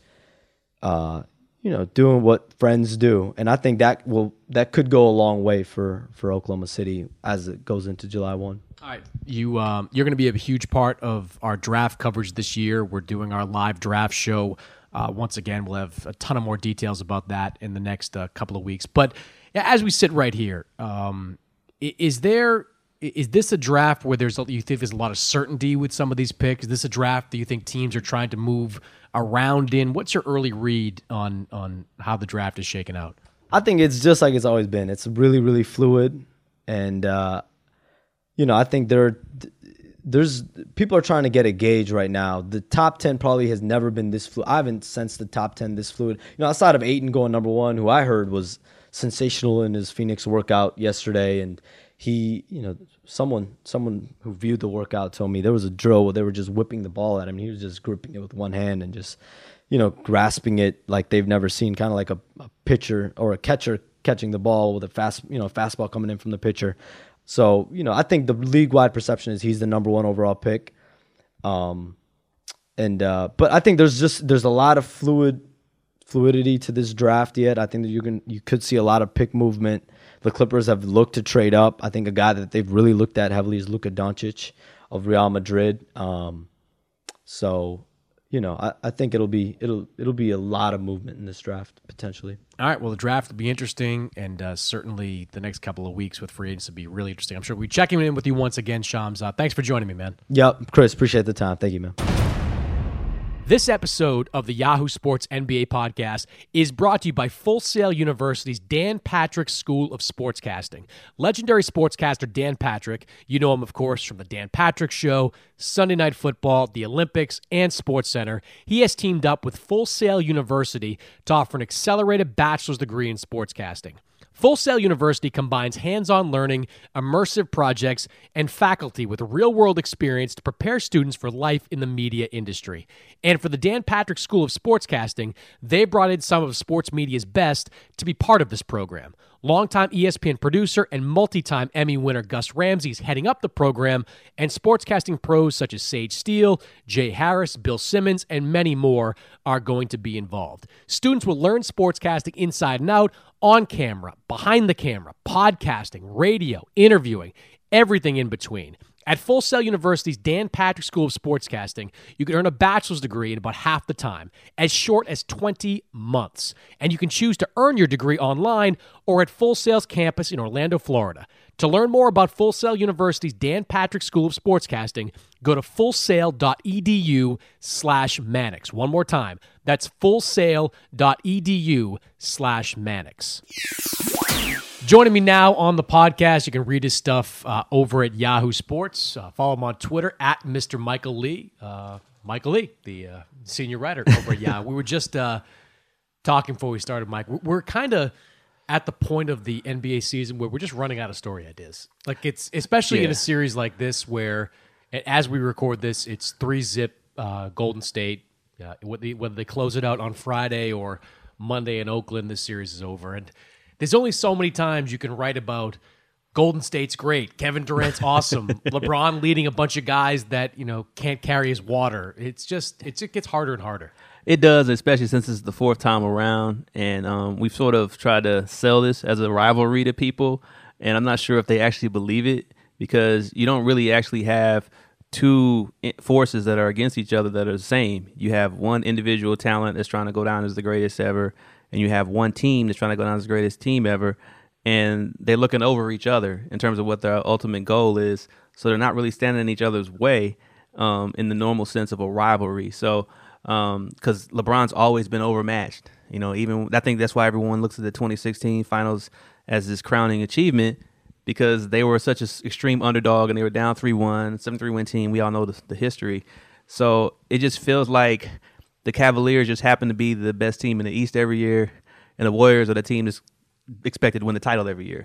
Uh, you know, doing what friends do. And I think that will that could go a long way for, for Oklahoma City as it goes into July first. All right. You, um, you're going to be a huge part of our draft coverage this year. We're doing our live draft show. Uh, once again, we'll have a ton of more details about that in the next uh, couple of weeks. But as we sit right here, um, is there... Is this a draft where there's you think there's a lot of certainty with some of these picks? Is this a draft that you think teams are trying to move around in? What's your early read on on how the draft is shaking out? I think it's just like it's always been. It's really, really fluid. And, uh, you know, I think there there's people are trying to get a gauge right now. The top ten probably has never been this fluid. I haven't sensed the top ten this fluid. You know, outside of Ayton going number one, who I heard was sensational in his Phoenix workout yesterday, and he, you know, someone someone who viewed the workout told me there was a drill where they were just whipping the ball at him. He was just gripping it with one hand and just, you know, grasping it like they've never seen, kind of like a, a pitcher or a catcher catching the ball with a fast, you know, fastball coming in from the pitcher. So, you know, I think the league-wide perception is he's the number one overall pick. Um, and uh, but I think there's just there's a lot of fluid fluidity to this draft yet. I think that you can you could see a lot of pick movement. The Clippers have looked to trade up. I think a guy that they've really looked at heavily is Luka Doncic of Real Madrid. Um, so, you know, I, I think it'll be it'll it'll be a lot of movement in this draft potentially. All right. Well, the draft will be interesting, and uh, certainly the next couple of weeks with free agents will be really interesting. I'm sure we'll be checking in with you once again, Shams. Uh, thanks for joining me, man. Yep, Chris, appreciate the time. Thank you, man. This episode of the Yahoo Sports N B A podcast is brought to you by Full Sail University's Dan Patrick School of Sportscasting. Legendary sportscaster Dan Patrick, you know him, of course, from The Dan Patrick Show, Sunday Night Football, the Olympics, and SportsCenter. He has teamed up with Full Sail University to offer an accelerated bachelor's degree in sportscasting. Full Sail University combines hands-on learning, immersive projects, and faculty with real-world experience to prepare students for life in the media industry. And for the Dan Patrick School of Sportscasting, they brought in some of sports media's best to be part of this program. Longtime E S P N producer and multi-time Emmy winner Gus Ramsey is heading up the program, and sportscasting pros such as Sage Steele, Jay Harris, Bill Simmons, and many more are going to be involved. Students will learn sportscasting inside and out, on camera, behind the camera, podcasting, radio, interviewing, everything in between. At Full Sail University's Dan Patrick School of Sportscasting, you can earn a bachelor's degree in about half the time, as short as twenty months. And you can choose to earn your degree online or at Full Sail's campus in Orlando, Florida. To learn more about Full Sail University's Dan Patrick School of Sportscasting, go to fullsail.edu slash Mannix. One more time, that's fullsail.edu slash Mannix. Joining me now on the podcast, you can read his stuff uh, over at Yahoo Sports. Uh, follow him on Twitter, at Mister Michael Lee. Uh, Michael Lee, the uh, senior writer over at Yahoo. We were just uh, talking before we started, Mike. We're, we're kind of at the point of the N B A season where we're just running out of story ideas. Like it's especially yeah. in a series like this where, as we record this, it's three zip uh, Golden State. Uh, whether, they, whether they close it out on Friday or Monday in Oakland, this series is over. And there's only so many times you can write about Golden State's great, Kevin Durant's awesome, LeBron leading a bunch of guys that you know can't carry his water. It's just it's, it gets harder and harder. It does, especially since it's the fourth time around, and um, we've sort of tried to sell this as a rivalry to people, and I'm not sure if they actually believe it because you don't really actually have two forces that are against each other that are the same. You have one individual talent that's trying to go down as the greatest ever, and you have one team that's trying to go down as the greatest team ever, and they're looking over each other in terms of what their ultimate goal is, so they're not really standing in each other's way um, in the normal sense of a rivalry. So because um, LeBron's always been overmatched. You know, even I think that's why everyone looks at the twenty sixteen finals as this crowning achievement because they were such an extreme underdog and they were down three one, seven three win team. We all know the, the history. So it just feels like the Cavaliers just happen to be the best team in the East every year, and the Warriors are the team that's expected to win the title every year.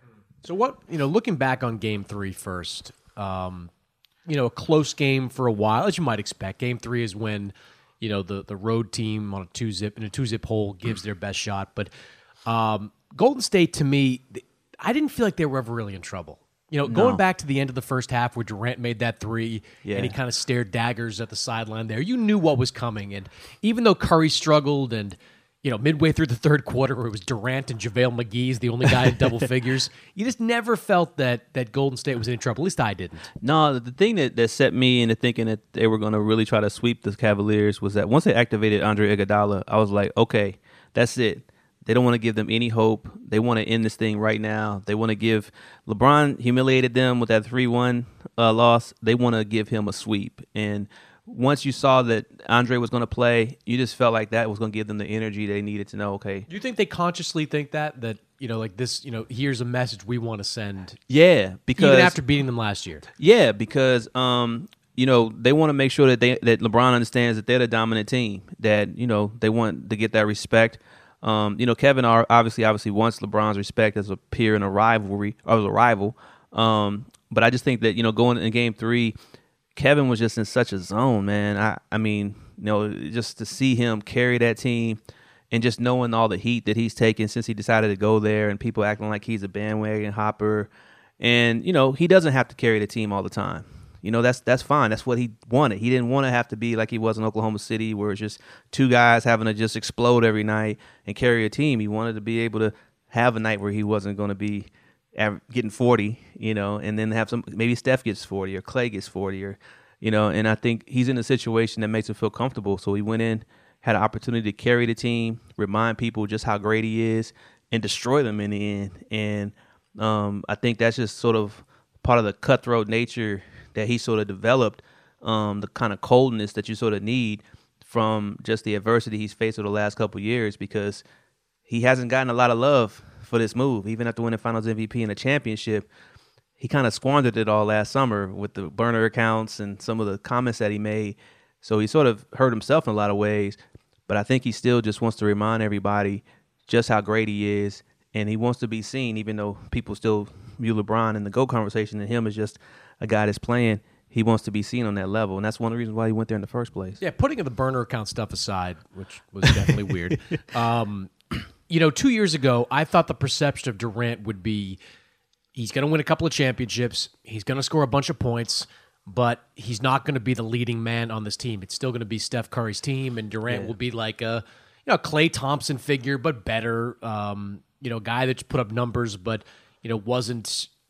So what, you know, looking back on game three first, um, you know, a close game for a while, as you might expect. Game three is when you know, the, the road team on a two-zip, in a two-zip hole gives their best shot. But um, Golden State, to me, I didn't feel like they were ever really in trouble. You know, no. Going back to the end of the first half where Durant made that three yeah. and he kind of stared daggers at the sideline there, you knew what was coming. And even though Curry struggled and, you know, midway through the third quarter where it was Durant and JaVale McGee's the only guy in double figures, you just never felt that that Golden State was in trouble. At least I didn't. No, the thing that, that set me into thinking that they were going to really try to sweep the Cavaliers was that once they activated Andre Iguodala, I was like, okay, that's it. They don't want to give them any hope. They want to end this thing right now. They want to give LeBron humiliated them with that three one uh, loss. They want to give him a sweep. And once you saw that Andre was going to play, you just felt like that was going to give them the energy they needed to know, okay. Do you think they consciously think that, that, you know, like this, you know, here's a message we want to send? Yeah, because even after beating them last year. Yeah, because, um, you know, they want to make sure that they that LeBron understands that they're the dominant team, that, you know, they want to get that respect. Um, you know, Kevin are obviously obviously wants LeBron's respect as a peer and a rivalry, or as a rival. Um, but I just think that, you know, going in game three, Kevin was just in such a zone, man. I, I mean, you know, just to see him carry that team and just knowing all the heat that he's taken since he decided to go there and people acting like he's a bandwagon hopper. And, you know, he doesn't have to carry the team all the time. You know, that's that's fine. That's what he wanted. He didn't want to have to be like he was in Oklahoma City where it's just two guys having to just explode every night and carry a team. He wanted to be able to have a night where he wasn't going to be getting forty, you know, and then have some, maybe Steph gets forty or Clay gets forty or, you know, and I think he's in a situation that makes him feel comfortable. So he went in, had an opportunity to carry the team, remind people just how great he is, and destroy them in the end. And um, I think that's just sort of part of the cutthroat nature that he sort of developed, um, the kind of coldness that you sort of need from just the adversity he's faced over the last couple of years, because he hasn't gotten a lot of love for this move. Even after winning Finals M V P and a championship, he kind of squandered it all last summer with the burner accounts and some of the comments that he made. So he sort of hurt himself in a lot of ways, but I think he still just wants to remind everybody just how great he is, and he wants to be seen, even though people still view LeBron in the GOAT conversation and him as just a guy that's playing. He wants to be seen on that level, and that's one of the reasons why he went there in the first place. Yeah, putting the burner account stuff aside, which was definitely weird. Um, you know, two years ago, I thought the perception of Durant would be he's going to win a couple of championships, he's going to score a bunch of points, but he's not going to be the leading man on this team. It's still going to be Steph Curry's team, and Durant yeah. will be like a you know Klay Thompson figure, but better. Um, you know, guy that put up numbers, but you know wasn't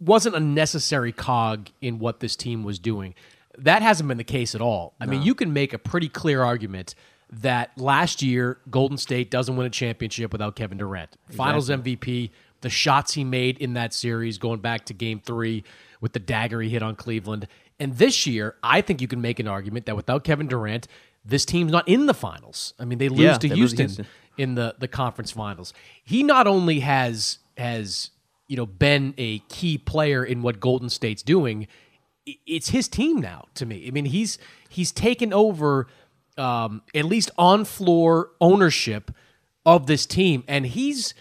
wasn't a necessary cog in what this team was doing. That hasn't been the case at all. I no. mean, you can make a pretty clear argument that last year Golden State doesn't win a championship without Kevin Durant. Exactly. Finals M V P, the shots he made in that series going back to game three with the dagger he hit on Cleveland. And this year, I think you can make an argument that without Kevin Durant, this team's not in the finals. I mean, they lose yeah, to they Houston, lose to Houston in the, the conference finals. He not only has has you know been a key player in what Golden State's doing, it's his team now to me. I mean, he's he's taken over um, at least on floor ownership of this team, and he's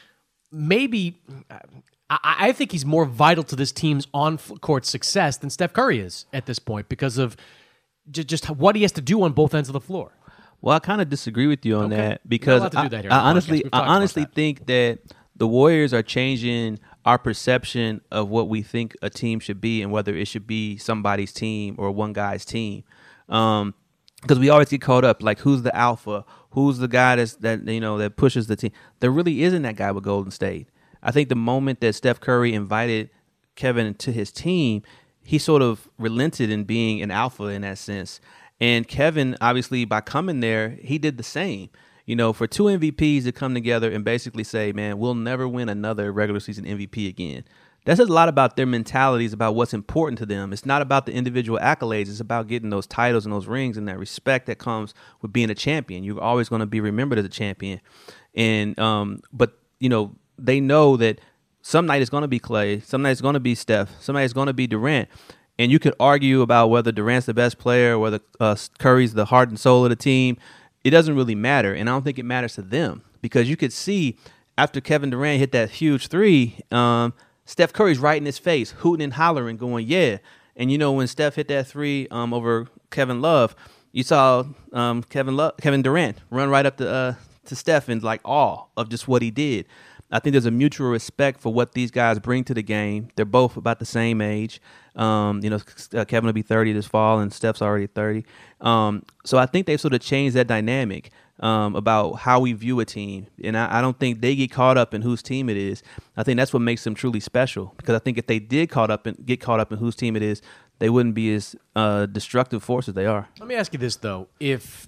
maybe I, I think he's more vital to this team's on court success than Steph Curry is at this point because of j- just what he has to do on both ends of the floor. Well, I kind of disagree with you on okay. that because I, I honestly, I honestly that. think that the Warriors are changing our perception of what we think a team should be and whether it should be somebody's team or one guy's team. Um, because we always get caught up, like who's the alpha, who's the guy that's, that you know that pushes the team. There really isn't that guy with Golden State. I think the moment that Steph Curry invited Kevin to his team, he sort of relented in being an alpha in that sense. And Kevin, obviously, by coming there, he did the same. You know, for two M V Ps to come together and basically say, man, we'll never win another regular season M V P again. That says a lot about their mentalities, about what's important to them. It's not about the individual accolades. It's about getting those titles and those rings and that respect that comes with being a champion. You're always going to be remembered as a champion. And um, but, you know, they know that some night it's going to be Clay, some night it's going to be Steph, some night it's going to be Durant. And you could argue about whether Durant's the best player, whether uh, Curry's the heart and soul of the team. It doesn't really matter, and I don't think it matters to them because you could see after Kevin Durant hit that huge three, um, Steph Curry's right in his face, hooting and hollering, going, yeah. And, you know, when Steph hit that three um, over Kevin Love, you saw um, Kevin Love, Kevin Durant run right up to, uh, to Steph in, like, awe of just what he did. I think there's a mutual respect for what these guys bring to the game. They're both about the same age. Um, you know, uh, Kevin will be thirty this fall, and Steph's already thirty. Um, so I think they've sort of changed that dynamic um, about how we view a team. And I, I don't think they get caught up in whose team it is. I think that's what makes them truly special. Because I think if they did caught up in, get caught up in whose team it is, they wouldn't be as uh, destructive force as they are. Let me ask you this, though. If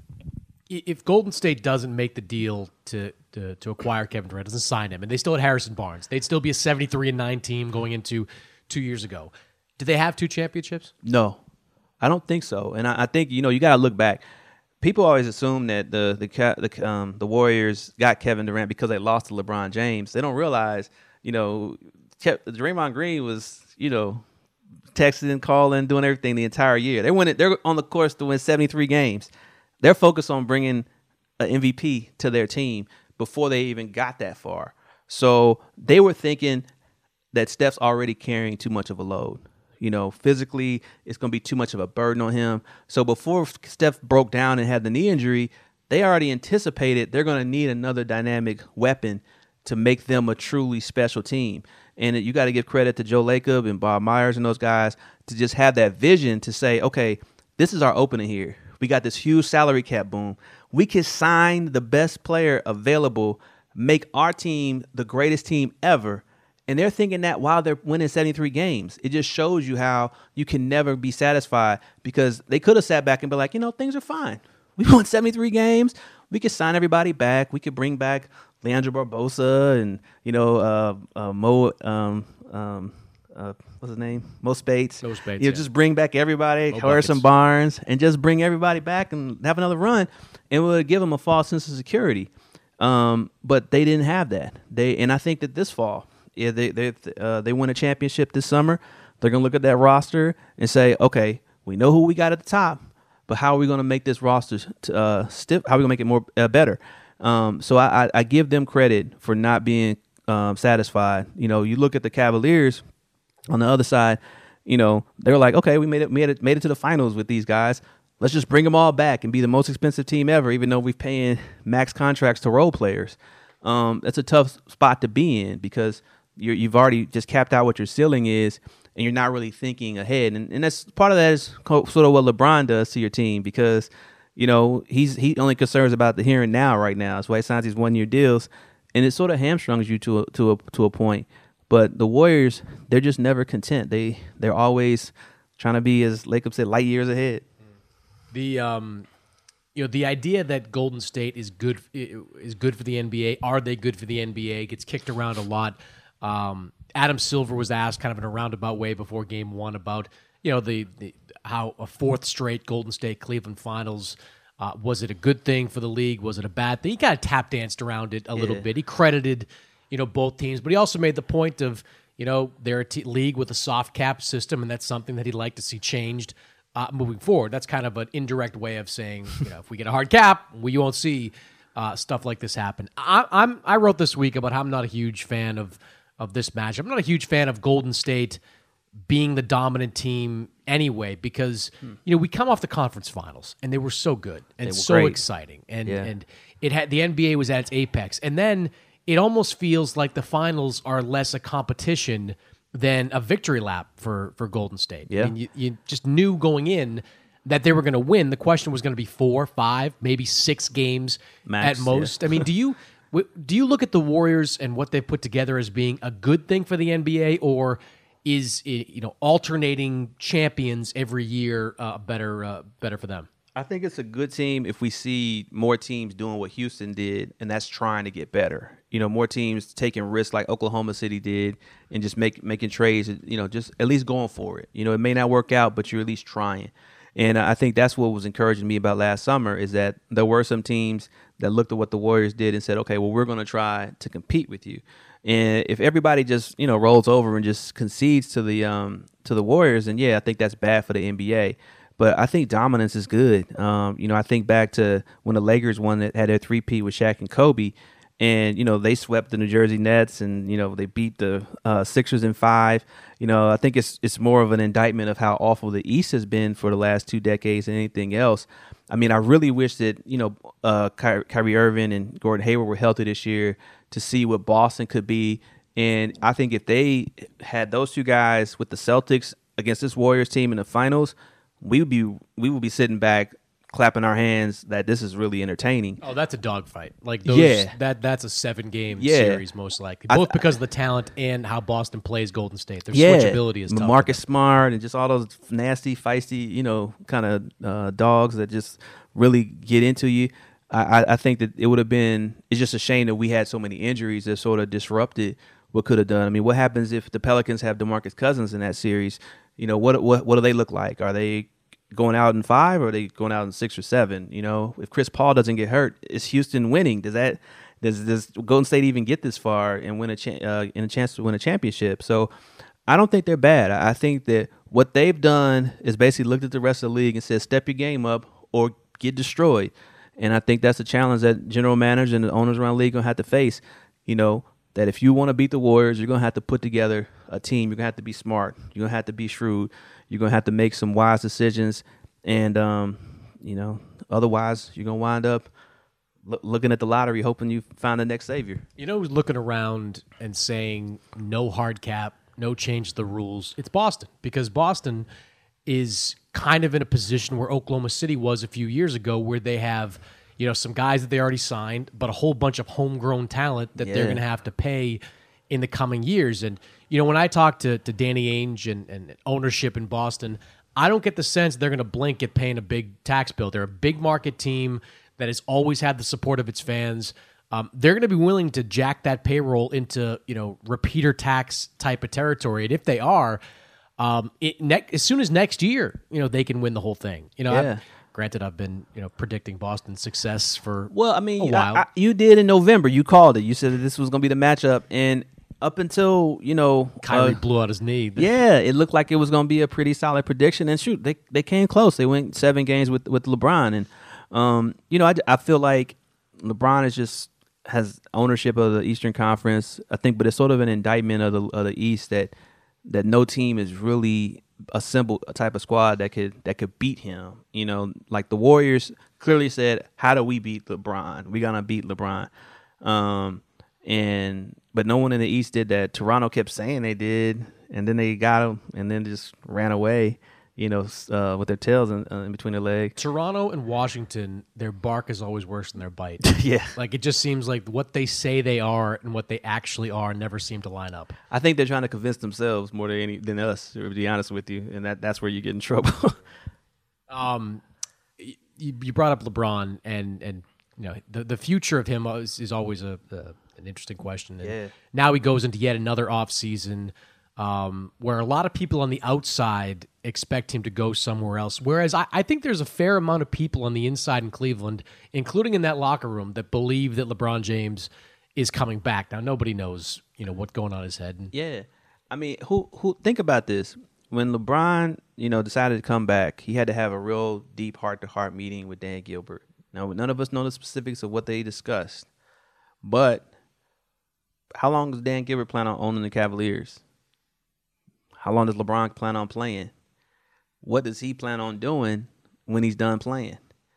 if Golden State doesn't make the deal to to, to acquire Kevin Durant, doesn't sign him, and they still had Harrison Barnes, they'd still be a seventy-three and nine team going into two years ago. Do they have two championships? No, I don't think so. And I, I think, you know, you got to look back. People always assume that the the the, um, the Warriors got Kevin Durant because they lost to LeBron James. They don't realize, you know, Ke- Draymond Green was, you know, texting, calling, doing everything the entire year. They went. They're on the course to win seventy-three games. They're focused on bringing an M V P to their team before they even got that far. So they were thinking that Steph's already carrying too much of a load. You know, physically, it's going to be too much of a burden on him. So before Steph broke down and had the knee injury, they already anticipated they're going to need another dynamic weapon to make them a truly special team. And you got to give credit to Joe Lacob and Bob Myers and those guys to just have that vision to say, okay, this is our opening here. We got this huge salary cap boom. We can sign the best player available, make our team the greatest team ever. And they're thinking that while they're winning seventy-three games. It just shows you how you can never be satisfied because they could have sat back and been like, you know, things are fine. We won seventy-three games. We could sign everybody back. We could bring back Leandro Barbosa and, you know, uh, uh, Mo, um, um, uh, what's his name? Mo Spates. Mo Spates, You know, yeah. Just bring back everybody, Mo Harrison Buckets. Barnes, and just bring everybody back and have another run. And it would give them a false sense of security. Um, but they didn't have that. They And I think that this fall, Yeah, they they uh, they win a championship this summer, they're gonna look at that roster and say, okay, we know who we got at the top, but how are we gonna make this roster uh, stiff? How are we gonna make it more uh, better? Um, so I, I, I give them credit for not being um, satisfied. You know, you look at the Cavaliers on the other side. You know, they're like, okay, we made it made it made it to the finals with these guys. Let's just bring them all back and be the most expensive team ever, even though we're paying max contracts to role players. Um, that's a tough spot to be in because You're, you've already just capped out what your ceiling is, and you're not really thinking ahead. And, and that's part of that is co- sort of what LeBron does to your team because, you know, he's he only concerns about the here and now right now. That's why he signs these one-year deals, and it sort of hamstrings you to a, to a to a point. But the Warriors, they're just never content. They they're always trying to be, as Lacob said, light years ahead. The um, you know, the idea that Golden State is good is good for the N B A. Are they good for the N B A? Gets kicked around a lot. Um, Adam Silver was asked kind of in a roundabout way before Game One about you know the, the how a fourth straight Golden State Cleveland Finals. Uh, was it a good thing for the league? Was it a bad thing? He kind of tap danced around it a little Yeah. bit. He credited, you know, both teams, but he also made the point of, you know, they're a t- league with a soft cap system, and that's something that he'd like to see changed uh, moving forward. That's kind of an indirect way of saying, you know, if we get a hard cap, we won't see uh, stuff like this happen. I, I'm I wrote this week about how I'm not a huge fan of of this match. I'm not a huge fan of Golden State being the dominant team anyway, because hmm. you know we come off the conference finals and they were so good and so great. exciting, and Yeah. and it had the N B A was at its apex, and then it almost feels like the finals are less a competition than a victory lap for for Golden State. Yeah. I mean, you, you just knew going in that they were going to win. The question was going to be four, five, maybe six games Max, at most. yeah. I mean, do you w- do you look at the Warriors and what they've put together as being a good thing for the N B A, or is it, you know, alternating champions every year uh, better uh, better for them? I think it's a good team if we see more teams doing what Houston did, and that's trying to get better. You know, more teams taking risks like Oklahoma City did, and just make making trades. You know, just at least going for it. You know, it may not work out, but you're at least trying. And I think that's what was encouraging me about last summer is that there were some teams that looked at what the Warriors did and said, okay, well, we're going to try to compete with you. And if everybody just, you know, rolls over and just concedes to the um, to the Warriors, then yeah, I think that's bad for the N B A. But I think dominance is good. Um, you know, I think back to when the Lakers won that had their three-peat with Shaq and Kobe, and you know they swept the New Jersey Nets, and you know they beat the uh, Sixers in five. You know, I think it's it's more of an indictment of how awful the East has been for the last two decades than anything else. I mean, I really wish that you know uh, Ky- Kyrie Irving and Gordon Hayward were healthy this year to see what Boston could be. And I think if they had those two guys with the Celtics against this Warriors team in the finals, we would be we would be sitting back clapping our hands that this is really entertaining. Oh, that's a dogfight. Like those, Yeah. that that's a seven game Yeah. series most likely, I- both because of the talent and how Boston plays Golden State. Their Yeah, switchability is tough. Marcus Smart and just all those nasty, feisty, you know, kind of uh, dogs that just really get into you. I, I- I think that it would have been. It's just a shame that we had so many injuries that sort of disrupted what could have done. I mean, what happens if the Pelicans have DeMarcus Cousins in that series? You know, what what what do they look like? Are they going out in five, or are they going out in six or seven? You know, if Chris Paul doesn't get hurt, is Houston winning? Does that does does Golden State even get this far and win a cha- uh, in a chance to win a championship? So I don't think they're bad. I I think that what they've done is basically looked at the rest of the league and said, step your game up or get destroyed. And I think that's a challenge that general managers and the owners around the league are going to have to face. You know, that if you want to beat the Warriors, you're going to have to put together a team. You're going to have to be smart. You're going to have to be shrewd. You're going to have to make some wise decisions. And, um, you know, otherwise you're going to wind up lo- looking at the lottery, hoping you find the next savior. You know who's looking around and saying no hard cap, no change to the rules? It's Boston, because Boston is kind of in a position where Oklahoma City was a few years ago, where they have, you know, some guys that they already signed, but a whole bunch of homegrown talent that Yeah. they're going to have to pay in the coming years. And, you know, when I talk to, to Danny Ainge and, and ownership in Boston, I don't get the sense they're going to blink at paying a big tax bill. They're a big market team that has always had the support of its fans. Um, they're going to be willing to jack that payroll into, you know, repeater tax type of territory. And if they are, um, it, ne- as soon as next year, you know, they can win the whole thing. You know, Yeah. I've, granted, I've been, you know, predicting Boston's success for Well, I mean, a while. I, I, you did in November. You called it. You said that this was going to be the matchup. And up until, you know, Kyrie uh, blew out his knee. yeah, it looked like it was going to be a pretty solid prediction. And shoot, they they came close. They went seven games with with LeBron. And, um, you know, I, I feel like LeBron is just has ownership of the Eastern Conference, I think, but it's sort of an indictment of the of the East that that no team is really assembled a type of squad that could that could beat him. You know, like the Warriors clearly said, how do we beat LeBron? We're going to beat LeBron. Um, and but no one in the East did that. Toronto kept saying they did, and then they got him, and then just ran away. you know, uh, with their tails in, uh, in between their legs. Toronto and Washington, their bark is always worse than their bite. Yeah. Like, it just seems like what they say they are and what they actually are never seem to line up. I think they're trying to convince themselves more than any than us, to be honest with you, and that, that's where you get in trouble. um, you, you brought up LeBron, and and you know the the future of him is, is always a, a an interesting question. And Yeah. now he goes into yet another offseason um, where a lot of people on the outside expect him to go somewhere else. Whereas I, I think there's a fair amount of people on the inside in Cleveland, including in that locker room, that believe that LeBron James is coming back. Now, nobody knows, you know, what's going on in his head. And Yeah. I mean, who who think about this. When LeBron, you know, decided to come back, he had to have a real deep heart-to-heart meeting with Dan Gilbert. Now, none of us know the specifics of what they discussed, but how long does Dan Gilbert plan on owning the Cavaliers? How long does LeBron plan on playing? What does he plan on doing when he's done playing?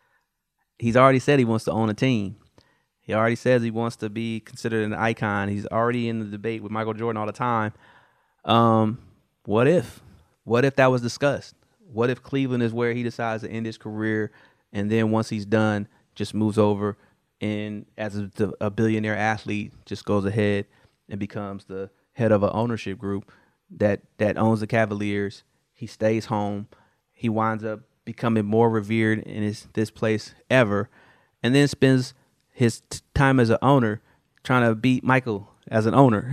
He's already said he wants to own a team. He already says he wants to be considered an icon. He's already in the debate with Michael Jordan all the time. Um, what if? What if that was discussed? What if Cleveland is where he decides to end his career, and then once he's done, just moves over and as a, a billionaire athlete just goes ahead and becomes the head of an ownership group that, that owns the Cavaliers. He stays home. He winds up becoming more revered in his, this place ever, and then spends his t- time as an owner trying to beat Michael as an owner.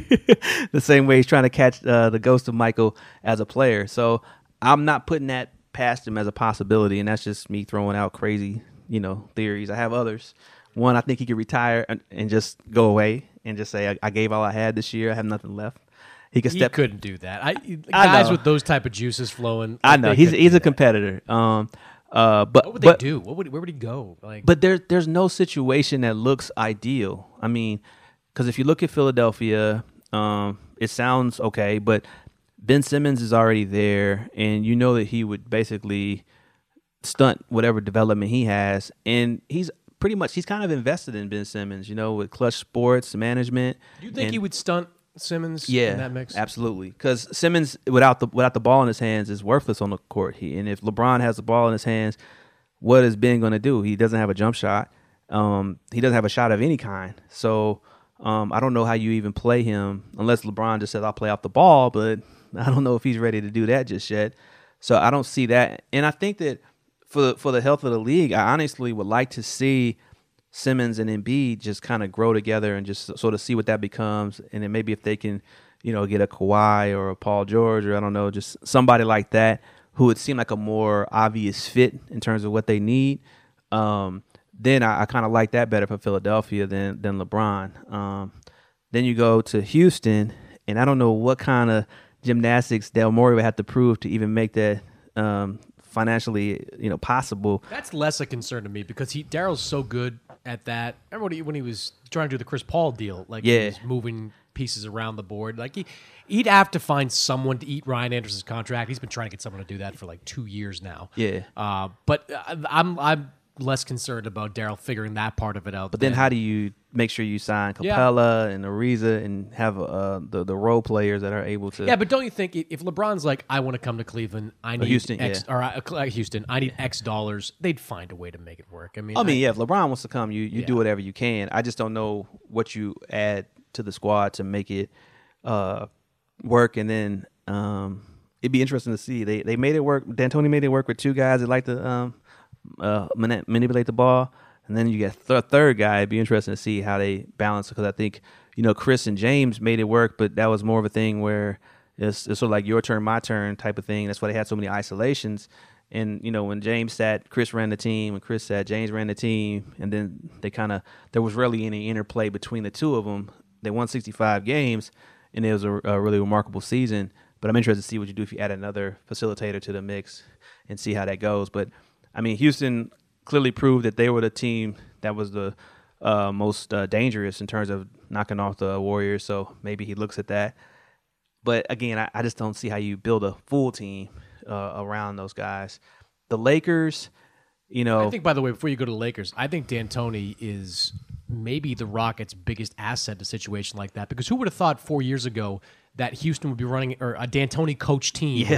The same way he's trying to catch uh, the ghost of Michael as a player. So I'm not putting that past him as a possibility, and that's just me throwing out crazy, you know, theories. I have others. One, I think he could retire and, and just go away and just say, I, I gave all I had this year. I have nothing left. He could he step. couldn't do that. I, I guys know. with those type of juices flowing. I like, know they he's couldn't he's do a that. competitor. Um, uh, but What would but, they do? What would where would he go? Like, But there's there's no situation that looks ideal. I mean, because if you look at Philadelphia, um, it sounds okay, but Ben Simmons is already there, and you know that he would basically stunt whatever development he has, and he's pretty much he's kind of invested in Ben Simmons, you know, with Clutch Sports management. do you think and- he would stunt Simmons yeah, in that mix? absolutely. Because Simmons, without the without the ball in his hands, is worthless on the court. He, and if LeBron has the ball in his hands, what is Ben going to do? He doesn't have a jump shot. Um, he doesn't have a shot of any kind. So um, I don't know how you even play him unless LeBron just says, I'll play off the ball, but I don't know if he's ready to do that just yet. So I don't see that. And I think that for, for the health of the league, I honestly would like to see Simmons and Embiid just kind of grow together and just sort of see what that becomes. And then maybe if they can, you know, get a Kawhi or a Paul George or I don't know, just somebody like that who would seem like a more obvious fit in terms of what they need. Um, then I, I kind of like that better for Philadelphia than than LeBron. Um, then you go to Houston, and I don't know what kind of gymnastics Del Morey would have to prove to even make that um, financially, you know, possible. That's less a concern to me because he Daryl's so good at that. Remember when he, when he was trying to do the Chris Paul deal, like Yeah. he was moving pieces around the board. Like he, he'd have to find someone to eat Ryan Anderson's contract. He's been trying to get someone to do that for like two years now. Yeah. Uh, but I- I'm I'm less concerned about Daryl figuring that part of it out. But then how do you make sure you sign Yeah. Capella and Ariza and have uh, the the role players that are able to? Yeah, but don't you think i- if LeBron's like, I want to come to Cleveland, I need Houston, X, yeah. or uh, uh, Houston, I need X dollars, they'd find a way to make it work. I mean, I mean, yeah, if LeBron wants to come, you, you do Yeah. whatever you can. I just don't know what you add to the squad to make it uh, work. And then um, it'd be interesting to see. They they made it work. D'Antoni made it work with two guys that like to um, uh, mani- manipulate the ball. And then you get a th- third guy. It'd be interesting to see how they balance because I think, you know, Chris and James made it work, but that was more of a thing where it's, it's sort of like your turn, my turn type of thing. That's why they had so many isolations. And, you know, when James sat, Chris ran the team. When Chris sat, James ran the team. And then they kind of, there was rarely any interplay between the two of them. They won sixty-five games, and it was a, a really remarkable season. But I'm interested to see what you do if you add another facilitator to the mix and see how that goes. But, I mean, Houston clearly proved that they were the team that was the uh, most uh, dangerous in terms of knocking off the Warriors. So maybe he looks at that. But, again, I, I just don't see how you build a full team uh, around those guys. The Lakers, you know. I think, by the way, before you go to the Lakers, I think D'Antoni is maybe the Rockets' biggest asset in a situation like that. Because who would have thought four years ago that Houston would be running, or a D'Antoni coach team Yeah.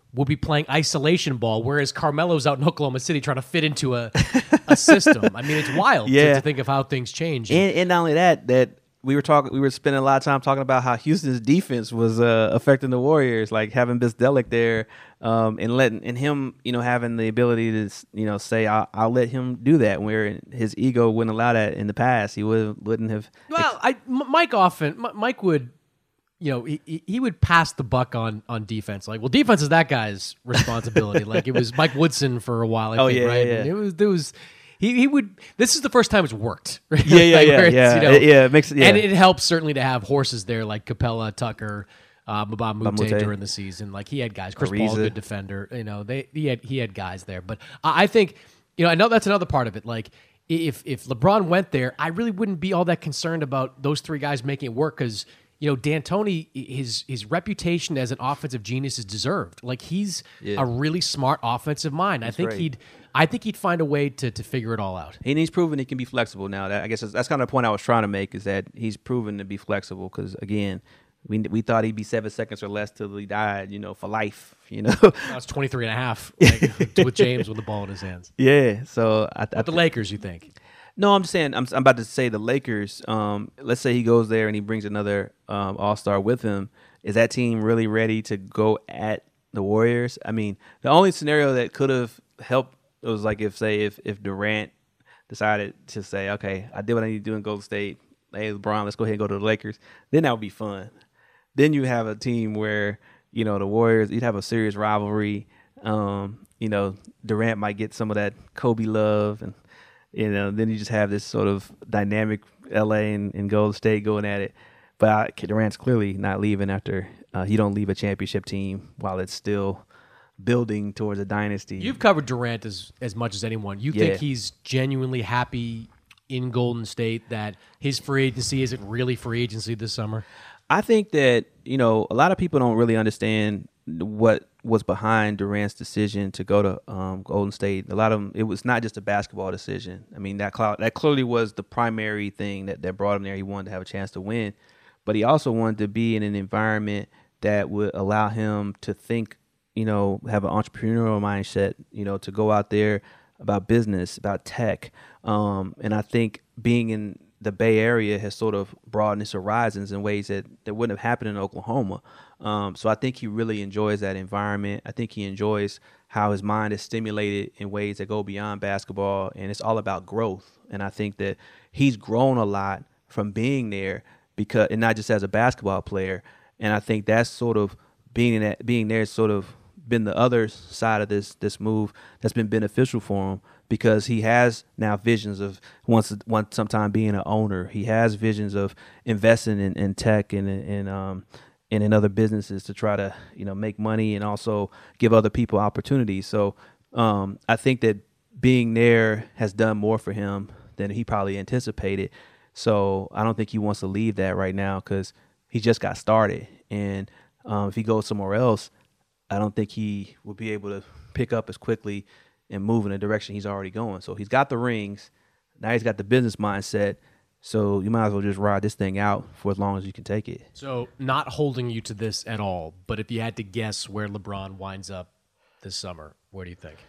will be playing isolation ball, whereas Carmelo's out in Oklahoma City trying to fit into a, a system. I mean, it's wild Yeah. to, to think of how things change. And, and not only that, that we were talking, we were spending a lot of time talking about how Houston's defense was uh, affecting the Warriors, like having Bisdelic there, um, and letting and him, you know, having the ability to, you know, say I'll, I'll let him do that, where his ego wouldn't allow that in the past. He would wouldn't have. Well, I, M- Mike often, M- Mike would, you know, he, he would pass the buck on on defense. Like, well, defense is that guy's responsibility. Like it was Mike Woodson for a while. I Oh, think, yeah, right? yeah. And it was there was. He, he would. This is the first time it's worked. Right? Yeah, yeah, Like, yeah, where it's, yeah, you know, yeah. It makes yeah. And it helps certainly to have horses there like Capella, Tucker, uh, Mbah Moute Moute. during the season. Like he had guys. Chris Paul, Ariza. good defender. You know, they he had he had guys there. But I I think, you know, I know that's another part of it. Like if if LeBron went there, I really wouldn't be all that concerned about those three guys making it work because. You know, D'Antoni, his his reputation as an offensive genius is deserved. Like he's Yeah. a really smart offensive mind. I think right. he'd, I think he'd find a way to to figure it all out. And he's proven he can be flexible now. That I guess that's, that's kind of the point I was trying to make is that he's proven to be flexible because again, we we thought he'd be seven seconds or less till he died, you know, for life, you know. That's twenty-three and a half like, with James with the ball in his hands. yeah. So I, I But the Lakers, you think? No, I'm just saying. I'm, I'm about to say the Lakers. Um, let's say he goes there and he brings another um, All Star with him. Is that team really ready to go at the Warriors? I mean, the only scenario that could have helped was like if, say, if if Durant decided to say, "Okay, I did what I need to do in Golden State. Hey, LeBron, let's go ahead and go to the Lakers." Then that would be fun. Then you have a team where you know the Warriors. You'd have a serious rivalry. Um, you know, Durant might get some of that Kobe love and. You know, then you just have this sort of dynamic L A and, and Golden State going at it. But I, Durant's clearly not leaving after uh, you don't leave a championship team while it's still building towards a dynasty. You've covered Durant as as much as anyone. You Yeah. think he's genuinely happy in Golden State that his free agency isn't really free agency this summer? I think that, you know, a lot of people don't really understand what was behind Durant's decision to go to um, Golden State. A lot of them, it was not just a basketball decision. I mean, that cloud, that clearly was the primary thing that, that brought him there. He wanted to have a chance to win, but he also wanted to be in an environment that would allow him to think, you know, have an entrepreneurial mindset, you know, to go out there about business, about tech. Um, and I think being in the Bay Area has sort of broadened his horizons in ways that, that wouldn't have happened in Oklahoma. Um, so I think he really enjoys that environment. I think he enjoys how his mind is stimulated in ways that go beyond basketball, and it's all about growth. And I think that he's grown a lot from being there, because, and not just as a basketball player. And I think that's sort of being in that, being there, sort of been the other side of this this move that's been beneficial for him, because he has now visions of once once sometime being an owner. He has visions of investing in, in tech and in um and in other businesses to try to, you know, make money and also give other people opportunities. So um, I think that being there has done more for him than he probably anticipated. So I don't think he wants to leave that right now because he just got started. And um, if he goes somewhere else, I don't think he will be able to pick up as quickly and move in the direction he's already going. So he's got the rings. Now he's got the business mindset. So you might as well just ride this thing out for as long as you can take it. So not holding you to this at all, but if you had to guess where LeBron winds up this summer, where do you think?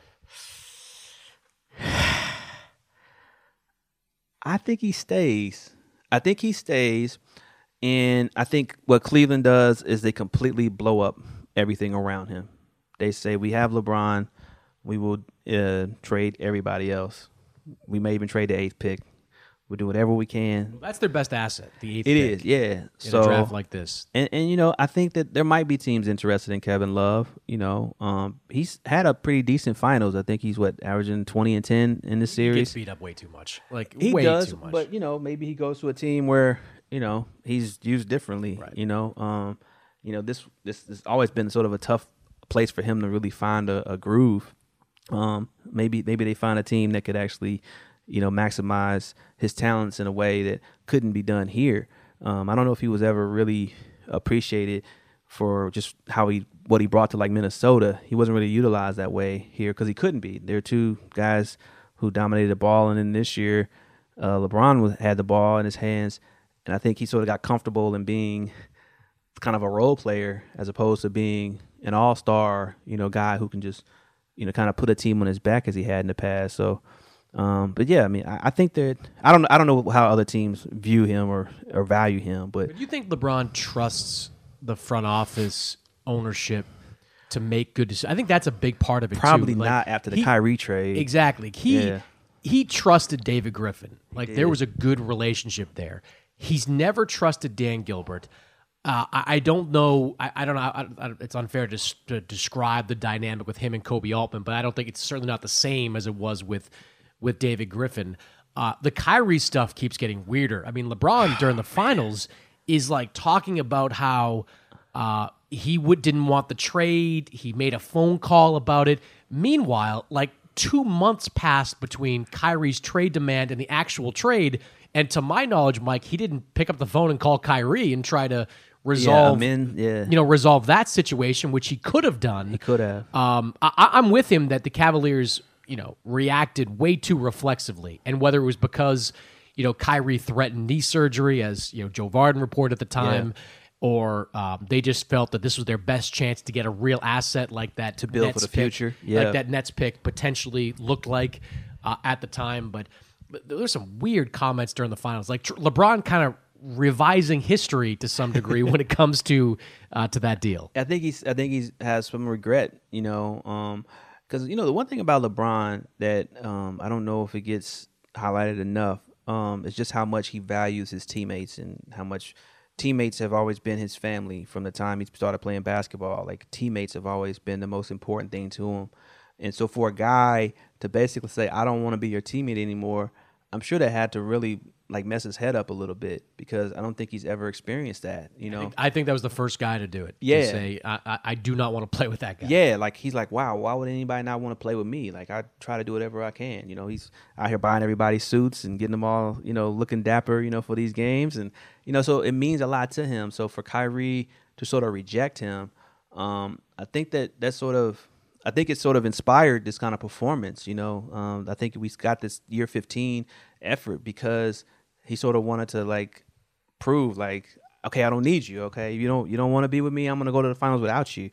I think he stays. I think he stays. And I think what Cleveland does is they completely blow up everything around him. They say, we have LeBron. We will uh, trade everybody else. We may even trade the eighth pick. We'll do whatever we can. Well, that's their best asset, the eighth It pick is, yeah. in So a draft like this. And, and, you know, I think that there might be teams interested in Kevin Love. You know, um, he's had a pretty decent finals. I think he's, what, averaging twenty and ten in this He series. gets beat up way too much. Like, He way does, too much. but, you know, maybe he goes to a team where, you know, he's used differently, Right. you know. Um, you know, this this has always been sort of a tough place for him to really find a, a groove. Um, maybe maybe they find a team that could actually, you know, maximize his talents in a way that couldn't be done here. Um, I don't know if he was ever really appreciated for just how he what he brought to like Minnesota. He wasn't really utilized that way here because he couldn't be. There are two guys who dominated the ball, and then this year, uh, LeBron was, had the ball in his hands, and I think he sort of got comfortable in being kind of a role player as opposed to being, an all-star, you know, guy who can just, you know, kind of put a team on his back as he had in the past. So, um, but yeah, I mean, I, I think that I don't, I don't know how other teams view him or, or value him, but do you think LeBron trusts the front office ownership to make good decisions? I think that's a big part of it. Probably too. Like, not after the he, Kyrie trade. Exactly. He Yeah. he trusted David Griffin. Like there was a good relationship there. He's never trusted Dan Gilbert. Uh, I, I don't know. I, I don't know. I, I, it's unfair to, s- to describe the dynamic with him and Kobe Altman, but I don't think it's certainly not the same as it was with with David Griffin. Uh, the Kyrie stuff keeps getting weirder. I mean, LeBron during the finals is like talking about how uh, he would didn't want the trade. He made a phone call about it. Meanwhile, like two months passed between Kyrie's trade demand and the actual trade. And to my knowledge, Mike, he didn't pick up the phone and call Kyrie and try to resolve, yeah, I mean, yeah. you know, resolve that situation, which he could have done. He could have. Um, I, I'm with him that the Cavaliers, you know, reacted way too reflexively, and whether it was because, you know, Kyrie threatened knee surgery, as you know, Joe Varden reported at the time, Yeah. or um, they just felt that this was their best chance to get a real asset like that To build Nets for the pick, future. Yeah. like that Nets pick potentially looked like uh, at the time. But, but there were some weird comments during the finals, like tr- LeBron kind of revising history to some degree when it comes to uh, to that deal. I think he's. I think he's has some regret. You know, because you know the one thing about LeBron that um, I don't know if it gets highlighted enough um, is just how much he values his teammates and how much teammates have always been his family from the time he started playing basketball. Like teammates have always been the most important thing to him. And so for a guy to basically say, I don't want to be your teammate anymore, I'm sure that had to really like mess his head up a little bit because I don't think he's ever experienced that, you know? I think, I think that was the first guy to do it. Yeah. To say, I, I, I do not want to play with that guy. Yeah, like he's like, wow, why would anybody not want to play with me? Like I try to do whatever I can. You know, he's out here buying everybody suits and getting them all, you know, looking dapper, you know, for these games. And, you know, so it means a lot to him. So for Kyrie to sort of reject him, um, I think that that sort of, I think it sort of inspired this kind of performance, you know. Um, I think we got this year fifteen effort because he sort of wanted to like prove like, okay, I don't need you. Okay, you don't you don't want to be with me. I'm gonna go to the finals without you.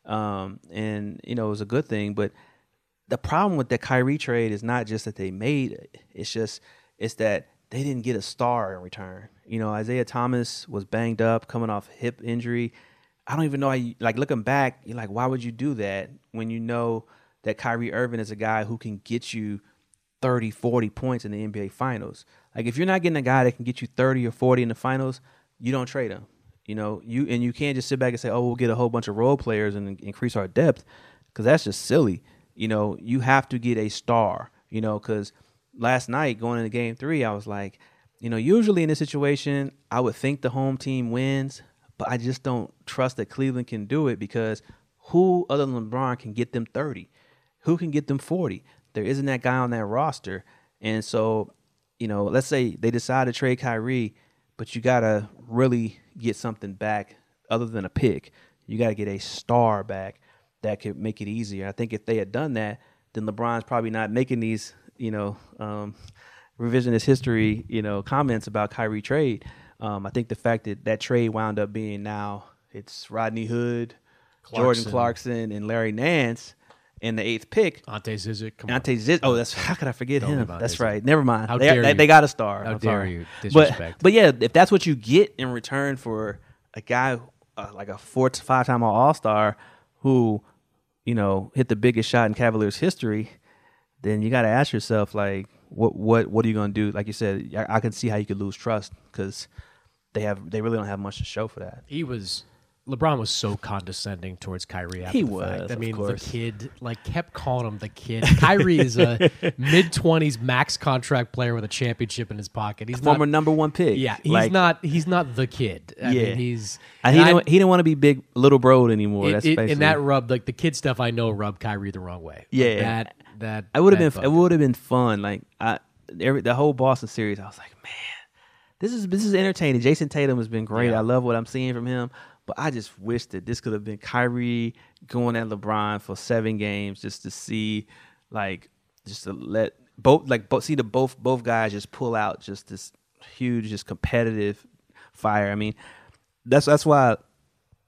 Um, and you know it was a good thing. But the problem with the Kyrie trade is not just that they made it. It's just it's that they didn't get a star in return. You know, Isaiah Thomas was banged up, coming off hip injury. I don't even know how you, like looking back, you're like, why would you do that when you know that Kyrie Irving is a guy who can get you thirty, forty points in the N B A finals? Like if you're not getting a guy that can get you thirty or forty in the finals, you don't trade him. You know, you and you can't just sit back and say, oh, we'll get a whole bunch of role players and increase our depth, because that's just silly. You know, you have to get a star, you know, because last night going into game three, I was like, you know, usually in this situation, I would think the home team wins, but I just don't trust that Cleveland can do it because who other than LeBron can get them thirty? Who can get them forty? There isn't that guy on that roster. And so, you know, let's say they decide to trade Kyrie, but you got to really get something back other than a pick. You got to get a star back that could make it easier. I think if they had done that, then LeBron's probably not making these, you know, um, revisionist history, you know, comments about Kyrie trade. Um, I think the fact that that trade wound up being now it's Rodney Hood, Clarkson. Jordan Clarkson, and Larry Nance in the eighth pick. Ante Zizic. Come on. Ante Zizic. Oh, that's how could I forget Don't him? about That's Zizic. right. Never mind. How they, dare they, you. they got a star. How I'm dare sorry. you But, disrespect. but yeah, if that's what you get in return for a guy uh, like a four to five time All Star who, you know, hit the biggest shot in Cavaliers history, then you got to ask yourself like, what what what are you going to do? Like you said, I, I can see how you could lose trust because they have they really don't have much to show for that. He was LeBron was so condescending towards Kyrie after He the was, fact. I of mean, course. the kid, like, kept calling him the kid. Kyrie is a mid-twenties max contract player with a championship in his pocket. He's Former not, number one pick. yeah, he's Like, not he's not the kid. I Yeah. mean, he's And he and didn't, he didn't want to be big little bro anymore. it- That's it- basically. and that rubbed, like, the kid stuff I know rubbed Kyrie the wrong way. Like, Yeah. that that It would have that been. It bugged him. would have been fun. Like I, every the whole Boston series, I was like, man, this is this is entertaining. Jason Tatum has been great. Yeah. I love what I'm seeing from him. But I just wish that this could have been Kyrie going at LeBron for seven games just to see, like, just to let both like both see the both both guys just pull out just this huge, just competitive fire. I mean, that's that's why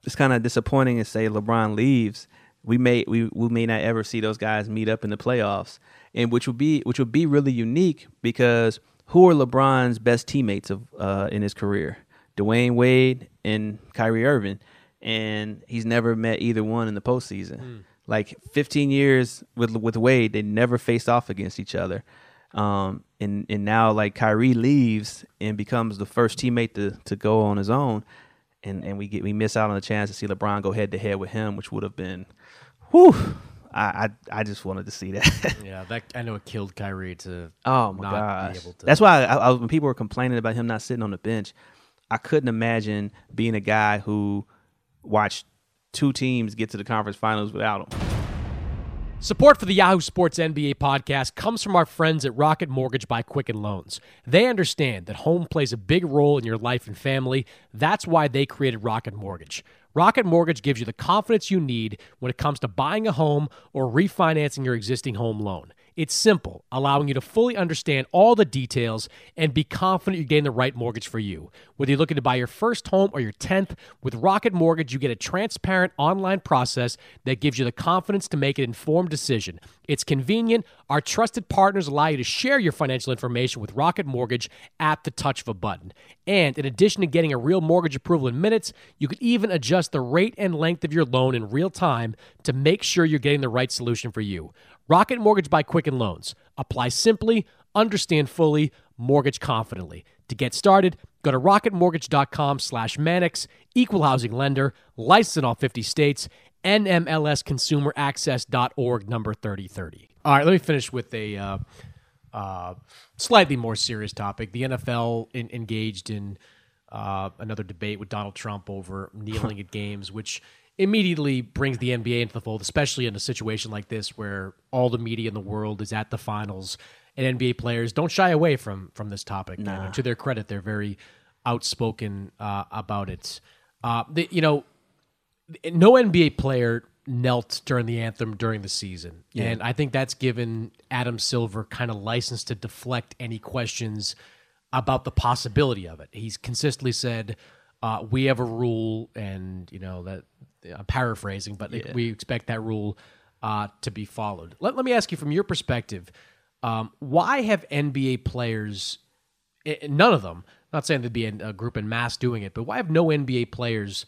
it's kind of disappointing to say LeBron leaves. We may we, we may not ever see those guys meet up in the playoffs, and which would be which would be really unique because who are LeBron's best teammates of uh, in his career? Dwayne Wade and Kyrie Irving, and he's never met either one in the postseason. Mm. Like fifteen years with with Wade, they never faced off against each other. Um, and and now like Kyrie leaves and becomes the first teammate to to go on his own, and and we get we miss out on the chance to see LeBron go head to head with him, which would have been, whew. I, I I just wanted to see that. Yeah, that I know it killed Kyrie to. Oh my not gosh, be able to. That's why I, I, when people were complaining about him not sitting on the bench, I couldn't imagine being a guy who watched two teams get to the conference finals without him. Support for the Yahoo Sports N B A podcast comes from our friends at Rocket Mortgage by Quicken Loans. They understand that home plays a big role in your life and family. That's why they created Rocket Mortgage. Rocket Mortgage gives you the confidence you need when it comes to buying a home or refinancing your existing home loan. It's simple, allowing you to fully understand all the details and be confident you're getting the right mortgage for you. Whether you're looking to buy your first home or your tenth, with Rocket Mortgage, you get a transparent online process that gives you the confidence to make an informed decision. It's convenient. Our trusted partners allow you to share your financial information with Rocket Mortgage at the touch of a button. And in addition to getting a real mortgage approval in minutes, you can even adjust the rate and length of your loan in real time to make sure you're getting the right solution for you. Rocket Mortgage by Quicken Loans. Apply simply, understand fully, mortgage confidently. To get started, go to rocketmortgage.com slash Mannix, equal housing lender, licensed in all fifty states, N M L S consumer access dot org, number thirty thirty. All right, let me finish with a uh, uh, slightly more serious topic. The N F L in, engaged in uh, another debate with Donald Trump over kneeling at games, which immediately brings the N B A into the fold, especially in a situation like this where all the media in the world is at the finals, and N B A players don't shy away from from this topic. Nah. And to their credit, they're very outspoken uh, about it. Uh, the, you know, no N B A player knelt during the anthem during the season, yeah. and I think that's given Adam Silver kind of license to deflect any questions about the possibility of it. He's consistently said, uh, "We have a rule," and you know that. I'm paraphrasing, but yeah. we expect that rule uh, to be followed. Let, let me ask you, from your perspective, um, why have N B A players, none of them, not saying there'd be a group en masse doing it, but why have no N B A players,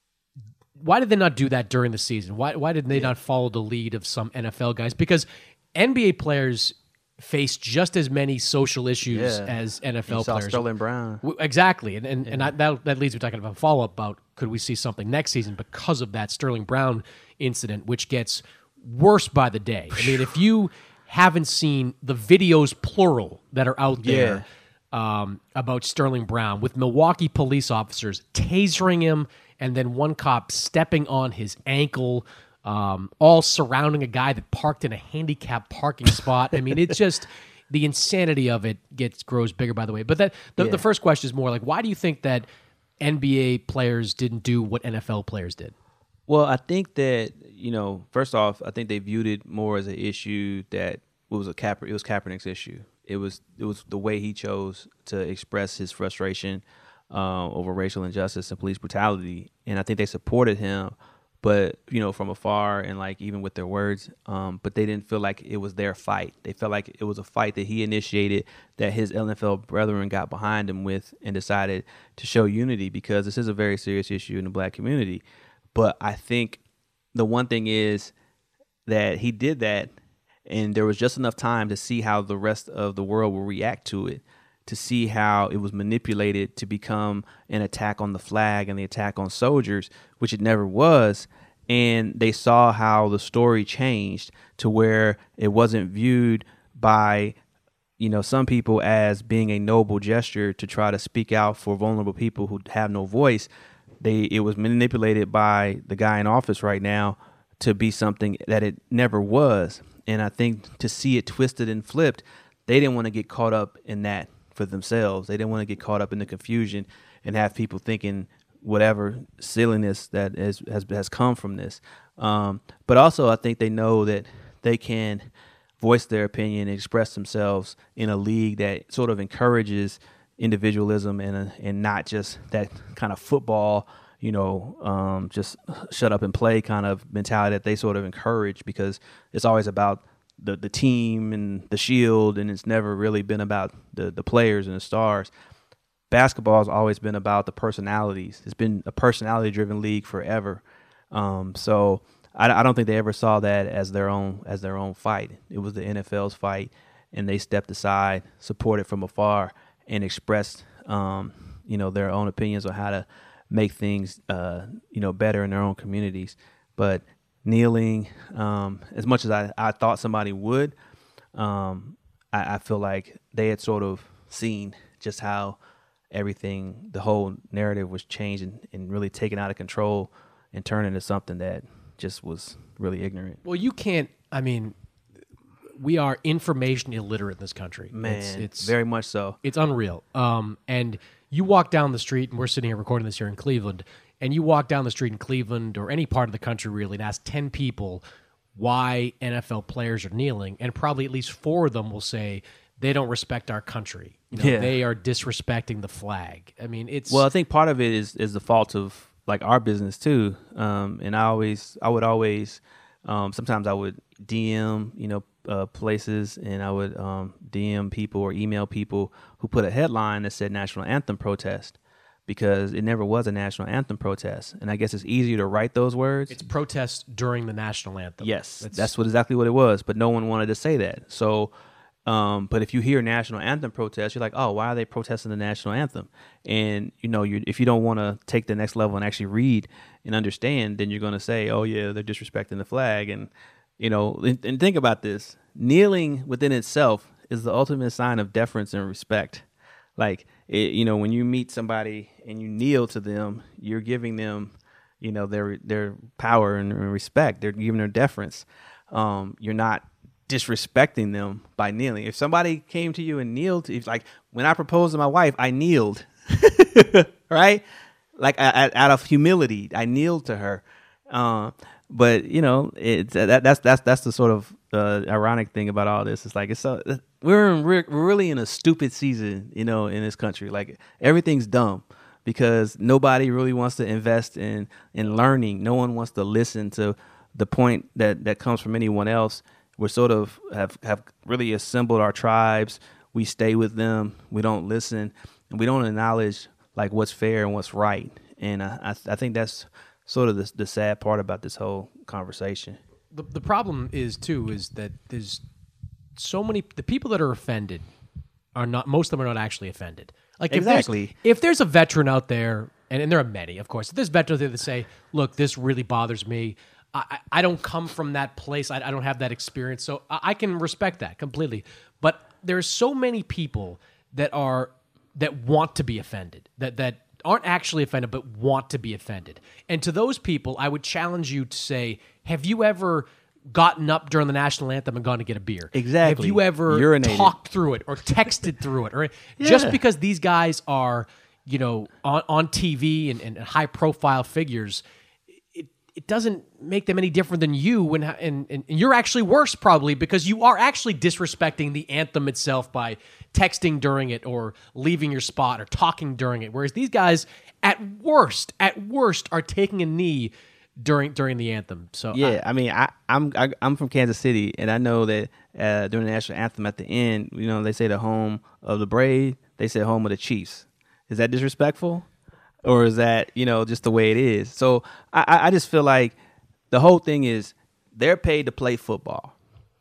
why did they not do that during the season? Why why did they yeah. not follow the lead of some N F L guys? Because N B A players face just as many social issues yeah. as N F L you saw players. Sterling Brown. Exactly. And and, yeah. and I, that, that leads me to talking about follow-up about could we see something next season because of that Sterling Brown incident, which gets worse by the day. I mean, if you haven't seen the videos, plural, that are out there yeah. um, about Sterling Brown with Milwaukee police officers tasering him and then one cop stepping on his ankle, Um, all surrounding a guy that parked in a handicapped parking spot. I mean, it's just the insanity of it gets grows bigger, by the way. But that the, yeah. the first question is more like, why do you think that N B A players didn't do what N F L players did? Well, I think that, you know, first off, I think they viewed it more as an issue that it was a Kaeper, it was Kaepernick's issue. It was it was the way he chose to express his frustration uh, over racial injustice and police brutality, and I think they supported him. But, you know, from afar and, like, even with their words, um, but they didn't feel like it was their fight. They felt like it was a fight that he initiated, that his N F L brethren got behind him with and decided to show unity, because this is a very serious issue in the black community. But I think the one thing is that he did that, and there was just enough time to see how the rest of the world will react to it, to see how it was manipulated to become an attack on the flag and the attack on soldiers, which it never was. And they saw how the story changed to where it wasn't viewed by, you know, some people as being a noble gesture to try to speak out for vulnerable people who have no voice. They it was manipulated by the guy in office right now to be something that it never was. And I think to see it twisted and flipped, they didn't want to get caught up in that for themselves. They didn't want to get caught up in the confusion and have people thinking whatever silliness that is, has has come from this. Um, but also, I think they know that they can voice their opinion and express themselves in a league that sort of encourages individualism and a, and not just that kind of football, you know, um, just shut up and play kind of mentality that they sort of encourage, because it's always about the the team and the shield, and it's never really been about the the players and the stars. Basketball has always been about the personalities. It's been a personality-driven league forever. Um, so I, I don't think they ever saw that as their own as their own fight. It was the N F L's fight, and they stepped aside, supported from afar, and expressed, um, you know, their own opinions on how to make things, uh, you know, better in their own communities. But kneeling, um, as much as I, I thought somebody would, um, I, I feel like they had sort of seen just how everything, the whole narrative was changed and, and really taken out of control and turned into something that just was really ignorant. Well, you can't, I mean, we are information illiterate in this country. Man, it's, it's very much so. It's unreal. Um, and you walk down the street, and we're sitting here recording this here in Cleveland, and you walk down the street in Cleveland or any part of the country really and ask ten people why N F L players are kneeling, and probably at least four of them will say they don't respect our country. You know, Yeah. They are disrespecting the flag. I mean, it's... Well, I think part of it is is the fault of like our business too. Um, and I always, I would always, um, sometimes I would D M, you know, uh, places, and I would um, D M people or email people who put a headline that said national anthem protest, because it never was a national anthem protest. And I guess it's easier to write those words. It's protests during the national anthem. Yes, That's- that's what exactly what it was. But no one wanted to say that. So, um, but if you hear national anthem protest, you're like, oh, why are they protesting the national anthem? And you know, you if you don't want to take the next level and actually read and understand, then you're going to say, oh yeah, they're disrespecting the flag. And you know, and, and think about this: kneeling within itself is the ultimate sign of deference and respect. Like, it, you know, when you meet somebody and you kneel to them, you're giving them, you know, their their power and respect. They're giving their deference. Um, you're not disrespecting them by kneeling. If somebody came to you and kneeled, it's like when I proposed to my wife, I kneeled, right? Like I, I, out of humility, I kneeled to her. Uh, but you know, it's that, that's that's that's the sort of uh, ironic thing about all this. It's like it's so we're in, we're really in a stupid season, you know, in this country. Like everything's dumb because nobody really wants to invest in in learning. No one wants to listen to the point that that comes from anyone else. We're sort of have have really assembled our tribes. We stay with them. We don't listen, and we don't acknowledge like what's fair and what's right. And I I, I think that's sort of the, the sad part about this whole conversation. The, the problem is, too, is that there's so many, the people that are offended are not, most of them are not actually offended. Like if Exactly. There's, if there's a veteran out there, and, and there are many, of course, if there's veterans there that say, look, this really bothers me. I, I don't come from that place. I, I don't have that experience. So I, I can respect that completely. But there's so many people that are, that want to be offended, that, that, aren't actually offended, but want to be offended. And to those people, I would challenge you to say, have you ever gotten up during the national anthem and gone to get a beer? Exactly. Have you ever Urinated. talked through it or texted through it? Or just Yeah. because these guys are, you know, on, on T V and, and high profile figures, it, it doesn't make them any different than you. And, and, and you're actually worse probably because you are actually disrespecting the anthem itself by texting during it or leaving your spot or talking during it. Whereas these guys at worst, at worst are taking a knee during during the anthem. So Yeah, I, I mean, I, I'm I, I'm from Kansas City, and I know that uh, during the national anthem at the end, you know, they say the home of the brave. They say home of the Chiefs. Is that disrespectful, or is that, you know, just the way it is? So I, I just feel like the whole thing is they're paid to play football.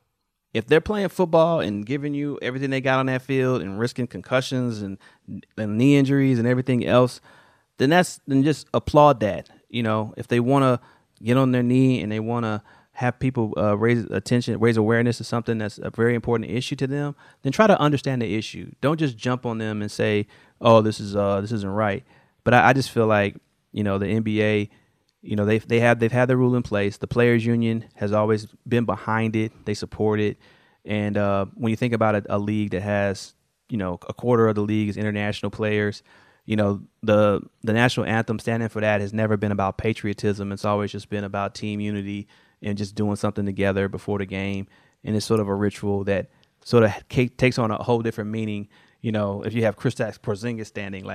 If they're playing football and giving you everything they got on that field and risking concussions and, and knee injuries and everything else, then that's then just applaud that. You know, if they want to get on their knee and they want to have people uh, raise attention, raise awareness to something that's a very important issue to them, then try to understand the issue. Don't just jump on them and say, "Oh, this is uh, this isn't right." But I, I just feel like, you know, the N B A, you know, they they have they've had the rule in place. The players' union has always been behind it. They support it. And uh, when you think about a, a league that has, you know, a quarter of the league is international players, you know, the the national anthem standing for that has never been about patriotism. It's always just been about team unity and just doing something together before the game. And it's sort of a ritual that sort of takes on a whole different meaning. You know, if you have Kristaps Porzingis standing, like,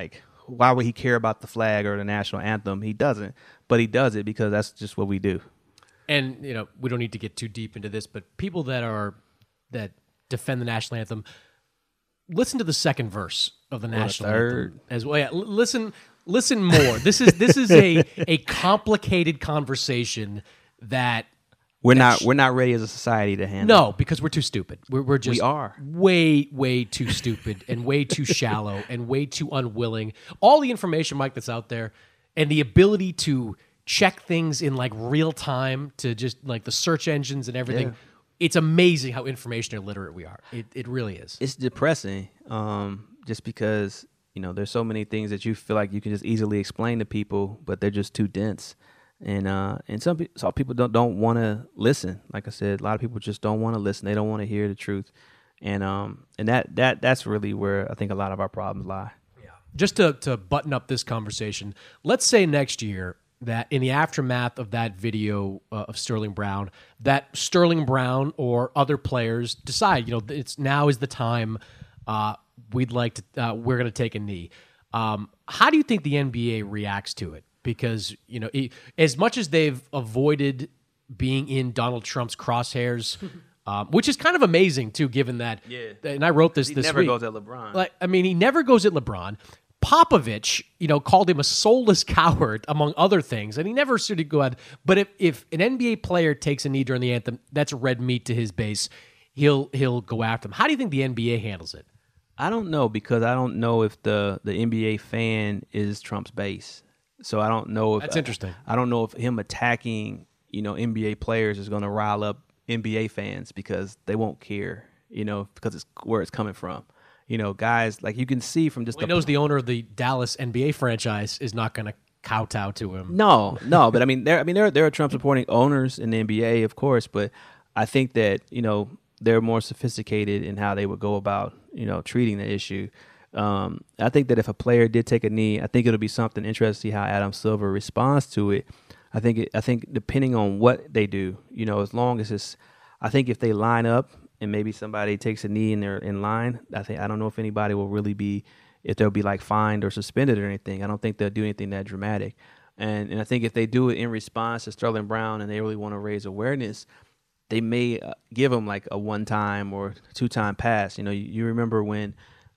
why would he care about the flag or the national anthem? He doesn't, but he does it because that's just what we do. And, you know, we don't need to get too deep into this, but people that are that defend the national anthem, listen to the second verse of the national anthem as well. Yeah, l- listen, listen more. This is this is a a complicated conversation that we're that not sh- we're not ready as a society to handle. No, because we're too stupid. We're we're just We are. way way too stupid and way too shallow and way too unwilling. All the information, Mike, that's out there, and the ability to check things in like real time to just like the search engines and everything. Yeah. It's amazing how information illiterate we are. It it really is. It's depressing, um, just because you know there's so many things that you feel like you can just easily explain to people, but they're just too dense, and uh, and some people, some people don't don't want to listen. Like I said, a lot of people just don't want to listen. They don't want to hear the truth, and um, and that that that's really where I think a lot of our problems lie. Yeah. Just to to button up this conversation, let's say next year that in the aftermath of that video uh, of Sterling Brown, that Sterling Brown or other players decide, you know, it's now is the time uh, we'd like to, uh, we're going to take a knee. Um, how do you think the N B A reacts to it? Because, you know, it, as much as they've avoided being in Donald Trump's crosshairs, um, which is kind of amazing too, given that, Yeah. and I wrote this He this never week. goes at LeBron. Like, I mean, he never goes at LeBron. Popovich, you know, called him a soulless coward, among other things, and he never sort of go out. But if, if an N B A player takes a knee during the anthem, that's red meat to his base. He'll he'll go after him. How do you think the N B A handles it? I don't know because I don't know if the, the N B A fan is Trump's base. So I don't know if That's interesting. I, I don't know if him attacking, you know, N B A players is going to rile up N B A fans because they won't care, you know, because it's where it's coming from. You know, guys, like you can see from just Well, he knows the owner of the Dallas N B A franchise is not going to kowtow to him. No, no, but I mean, there. I mean, there. There are Trump supporting owners in the N B A, of course, but I think that you know they're more sophisticated in how they would go about you know treating the issue. Um, I think that if a player did take a knee, I think it'll be something interesting to see how Adam Silver responds to it. I think. It, I think depending on what they do, you know, as long as it's, I think if they line up and maybe somebody takes a knee and they're in line, I think I don't know if anybody will really be. If they'll be like fined or suspended or anything. I don't think they'll do anything that dramatic. And and I think if they do it in response to Sterling Brown and they really want to raise awareness, they may uh, give them like a one-time or two-time pass. You know, you, you remember when,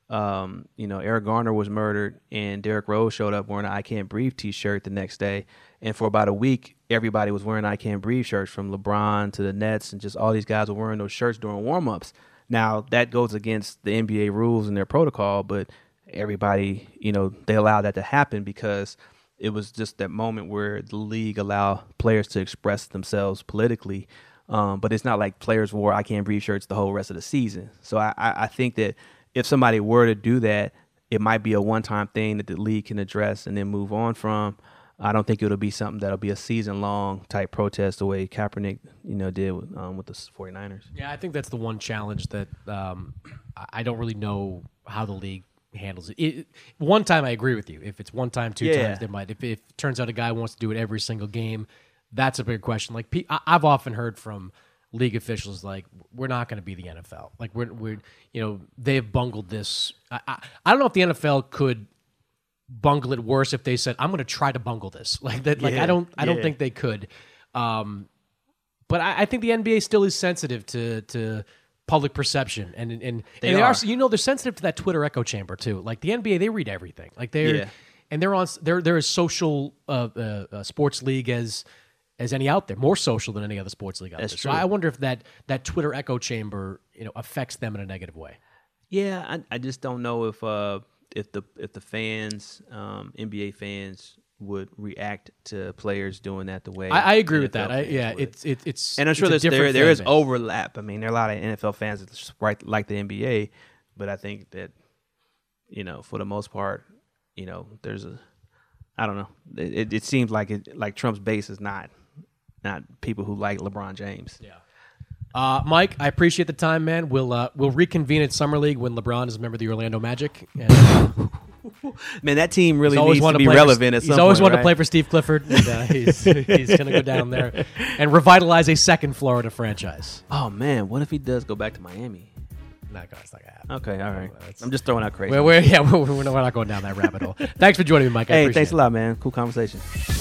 um, you know, Eric Garner was murdered and Derrick Rose showed up wearing an I Can't Breathe T-shirt the next day. And for about a week, everybody was wearing I Can't Breathe shirts, from LeBron to the Nets, and just all these guys were wearing those shirts during warm-ups. Now, that goes against the N B A rules and their protocol, but everybody, you know, they allowed that to happen because it was just that moment where the league allowed players to express themselves politically. Um, but it's not like players wore I Can't Breathe shirts the whole rest of the season. So I, I think that if somebody were to do that, it might be a one-time thing that the league can address and then move on from. I don't think it'll be something that'll be a season-long type protest the way Kaepernick, you know, did with, um, with the 49ers. Yeah, I think that's the one challenge that um, I don't really know how the league handles it. it. One time, I agree with you. If it's one time, two Yeah. times, they might. If, if it turns out a guy wants to do it every single game, that's a big question. Like pe- I- I've often heard from league officials, like, we're not going to be the N F L. Like we're we're you know they've bungled this. I, I I don't know if the N F L could bungle it worse if they said, I'm going to try to bungle this. Like that. Like Yeah, I don't I don't yeah. think they could. Um, but I, I think the N B A still is sensitive to to public perception, and and, and They they are. are. You know, they're sensitive to that Twitter echo chamber too. Like the N B A, they read everything. Like they're Yeah. and they're on. They're they're as social uh, uh, uh, sports league as as any out there, more social than any other sports league out That's there. true. So I wonder if that that Twitter echo chamber, you know, affects them in a negative way. Yeah, I, I just don't know if uh, if the if the fans, um, N B A fans, would react to players doing that the way I, I agree N F L with that. I, fans yeah, would. it's it, it's And I'm sure it's a there's, there different there fan is base. overlap. I mean, there are a lot of N F L fans that just right like the N B A, but I think that, you know, for the most part, you know, there's a, I don't know. It, it seems like it like Trump's base is not not people who like LeBron James. Yeah. Uh, Mike, I appreciate the time, man. We'll uh, we'll reconvene at Summer League when LeBron is a member of the Orlando Magic. And, uh, Man, that team really he's always needs wanted to be play for- relevant at He's some always point, wanted right? to play for Steve Clifford. And, uh, he's he's going to go down there and revitalize a second Florida franchise. Oh man, what if he does go back to Miami? not gonna, it's not gonna happen. Okay, all right. That's- I'm just throwing out crazy. We're, we're, yeah, we're, we're not going down that rabbit hole. Thanks for joining me, Mike. I Hey, appreciate thanks it. a lot, man. Cool conversation.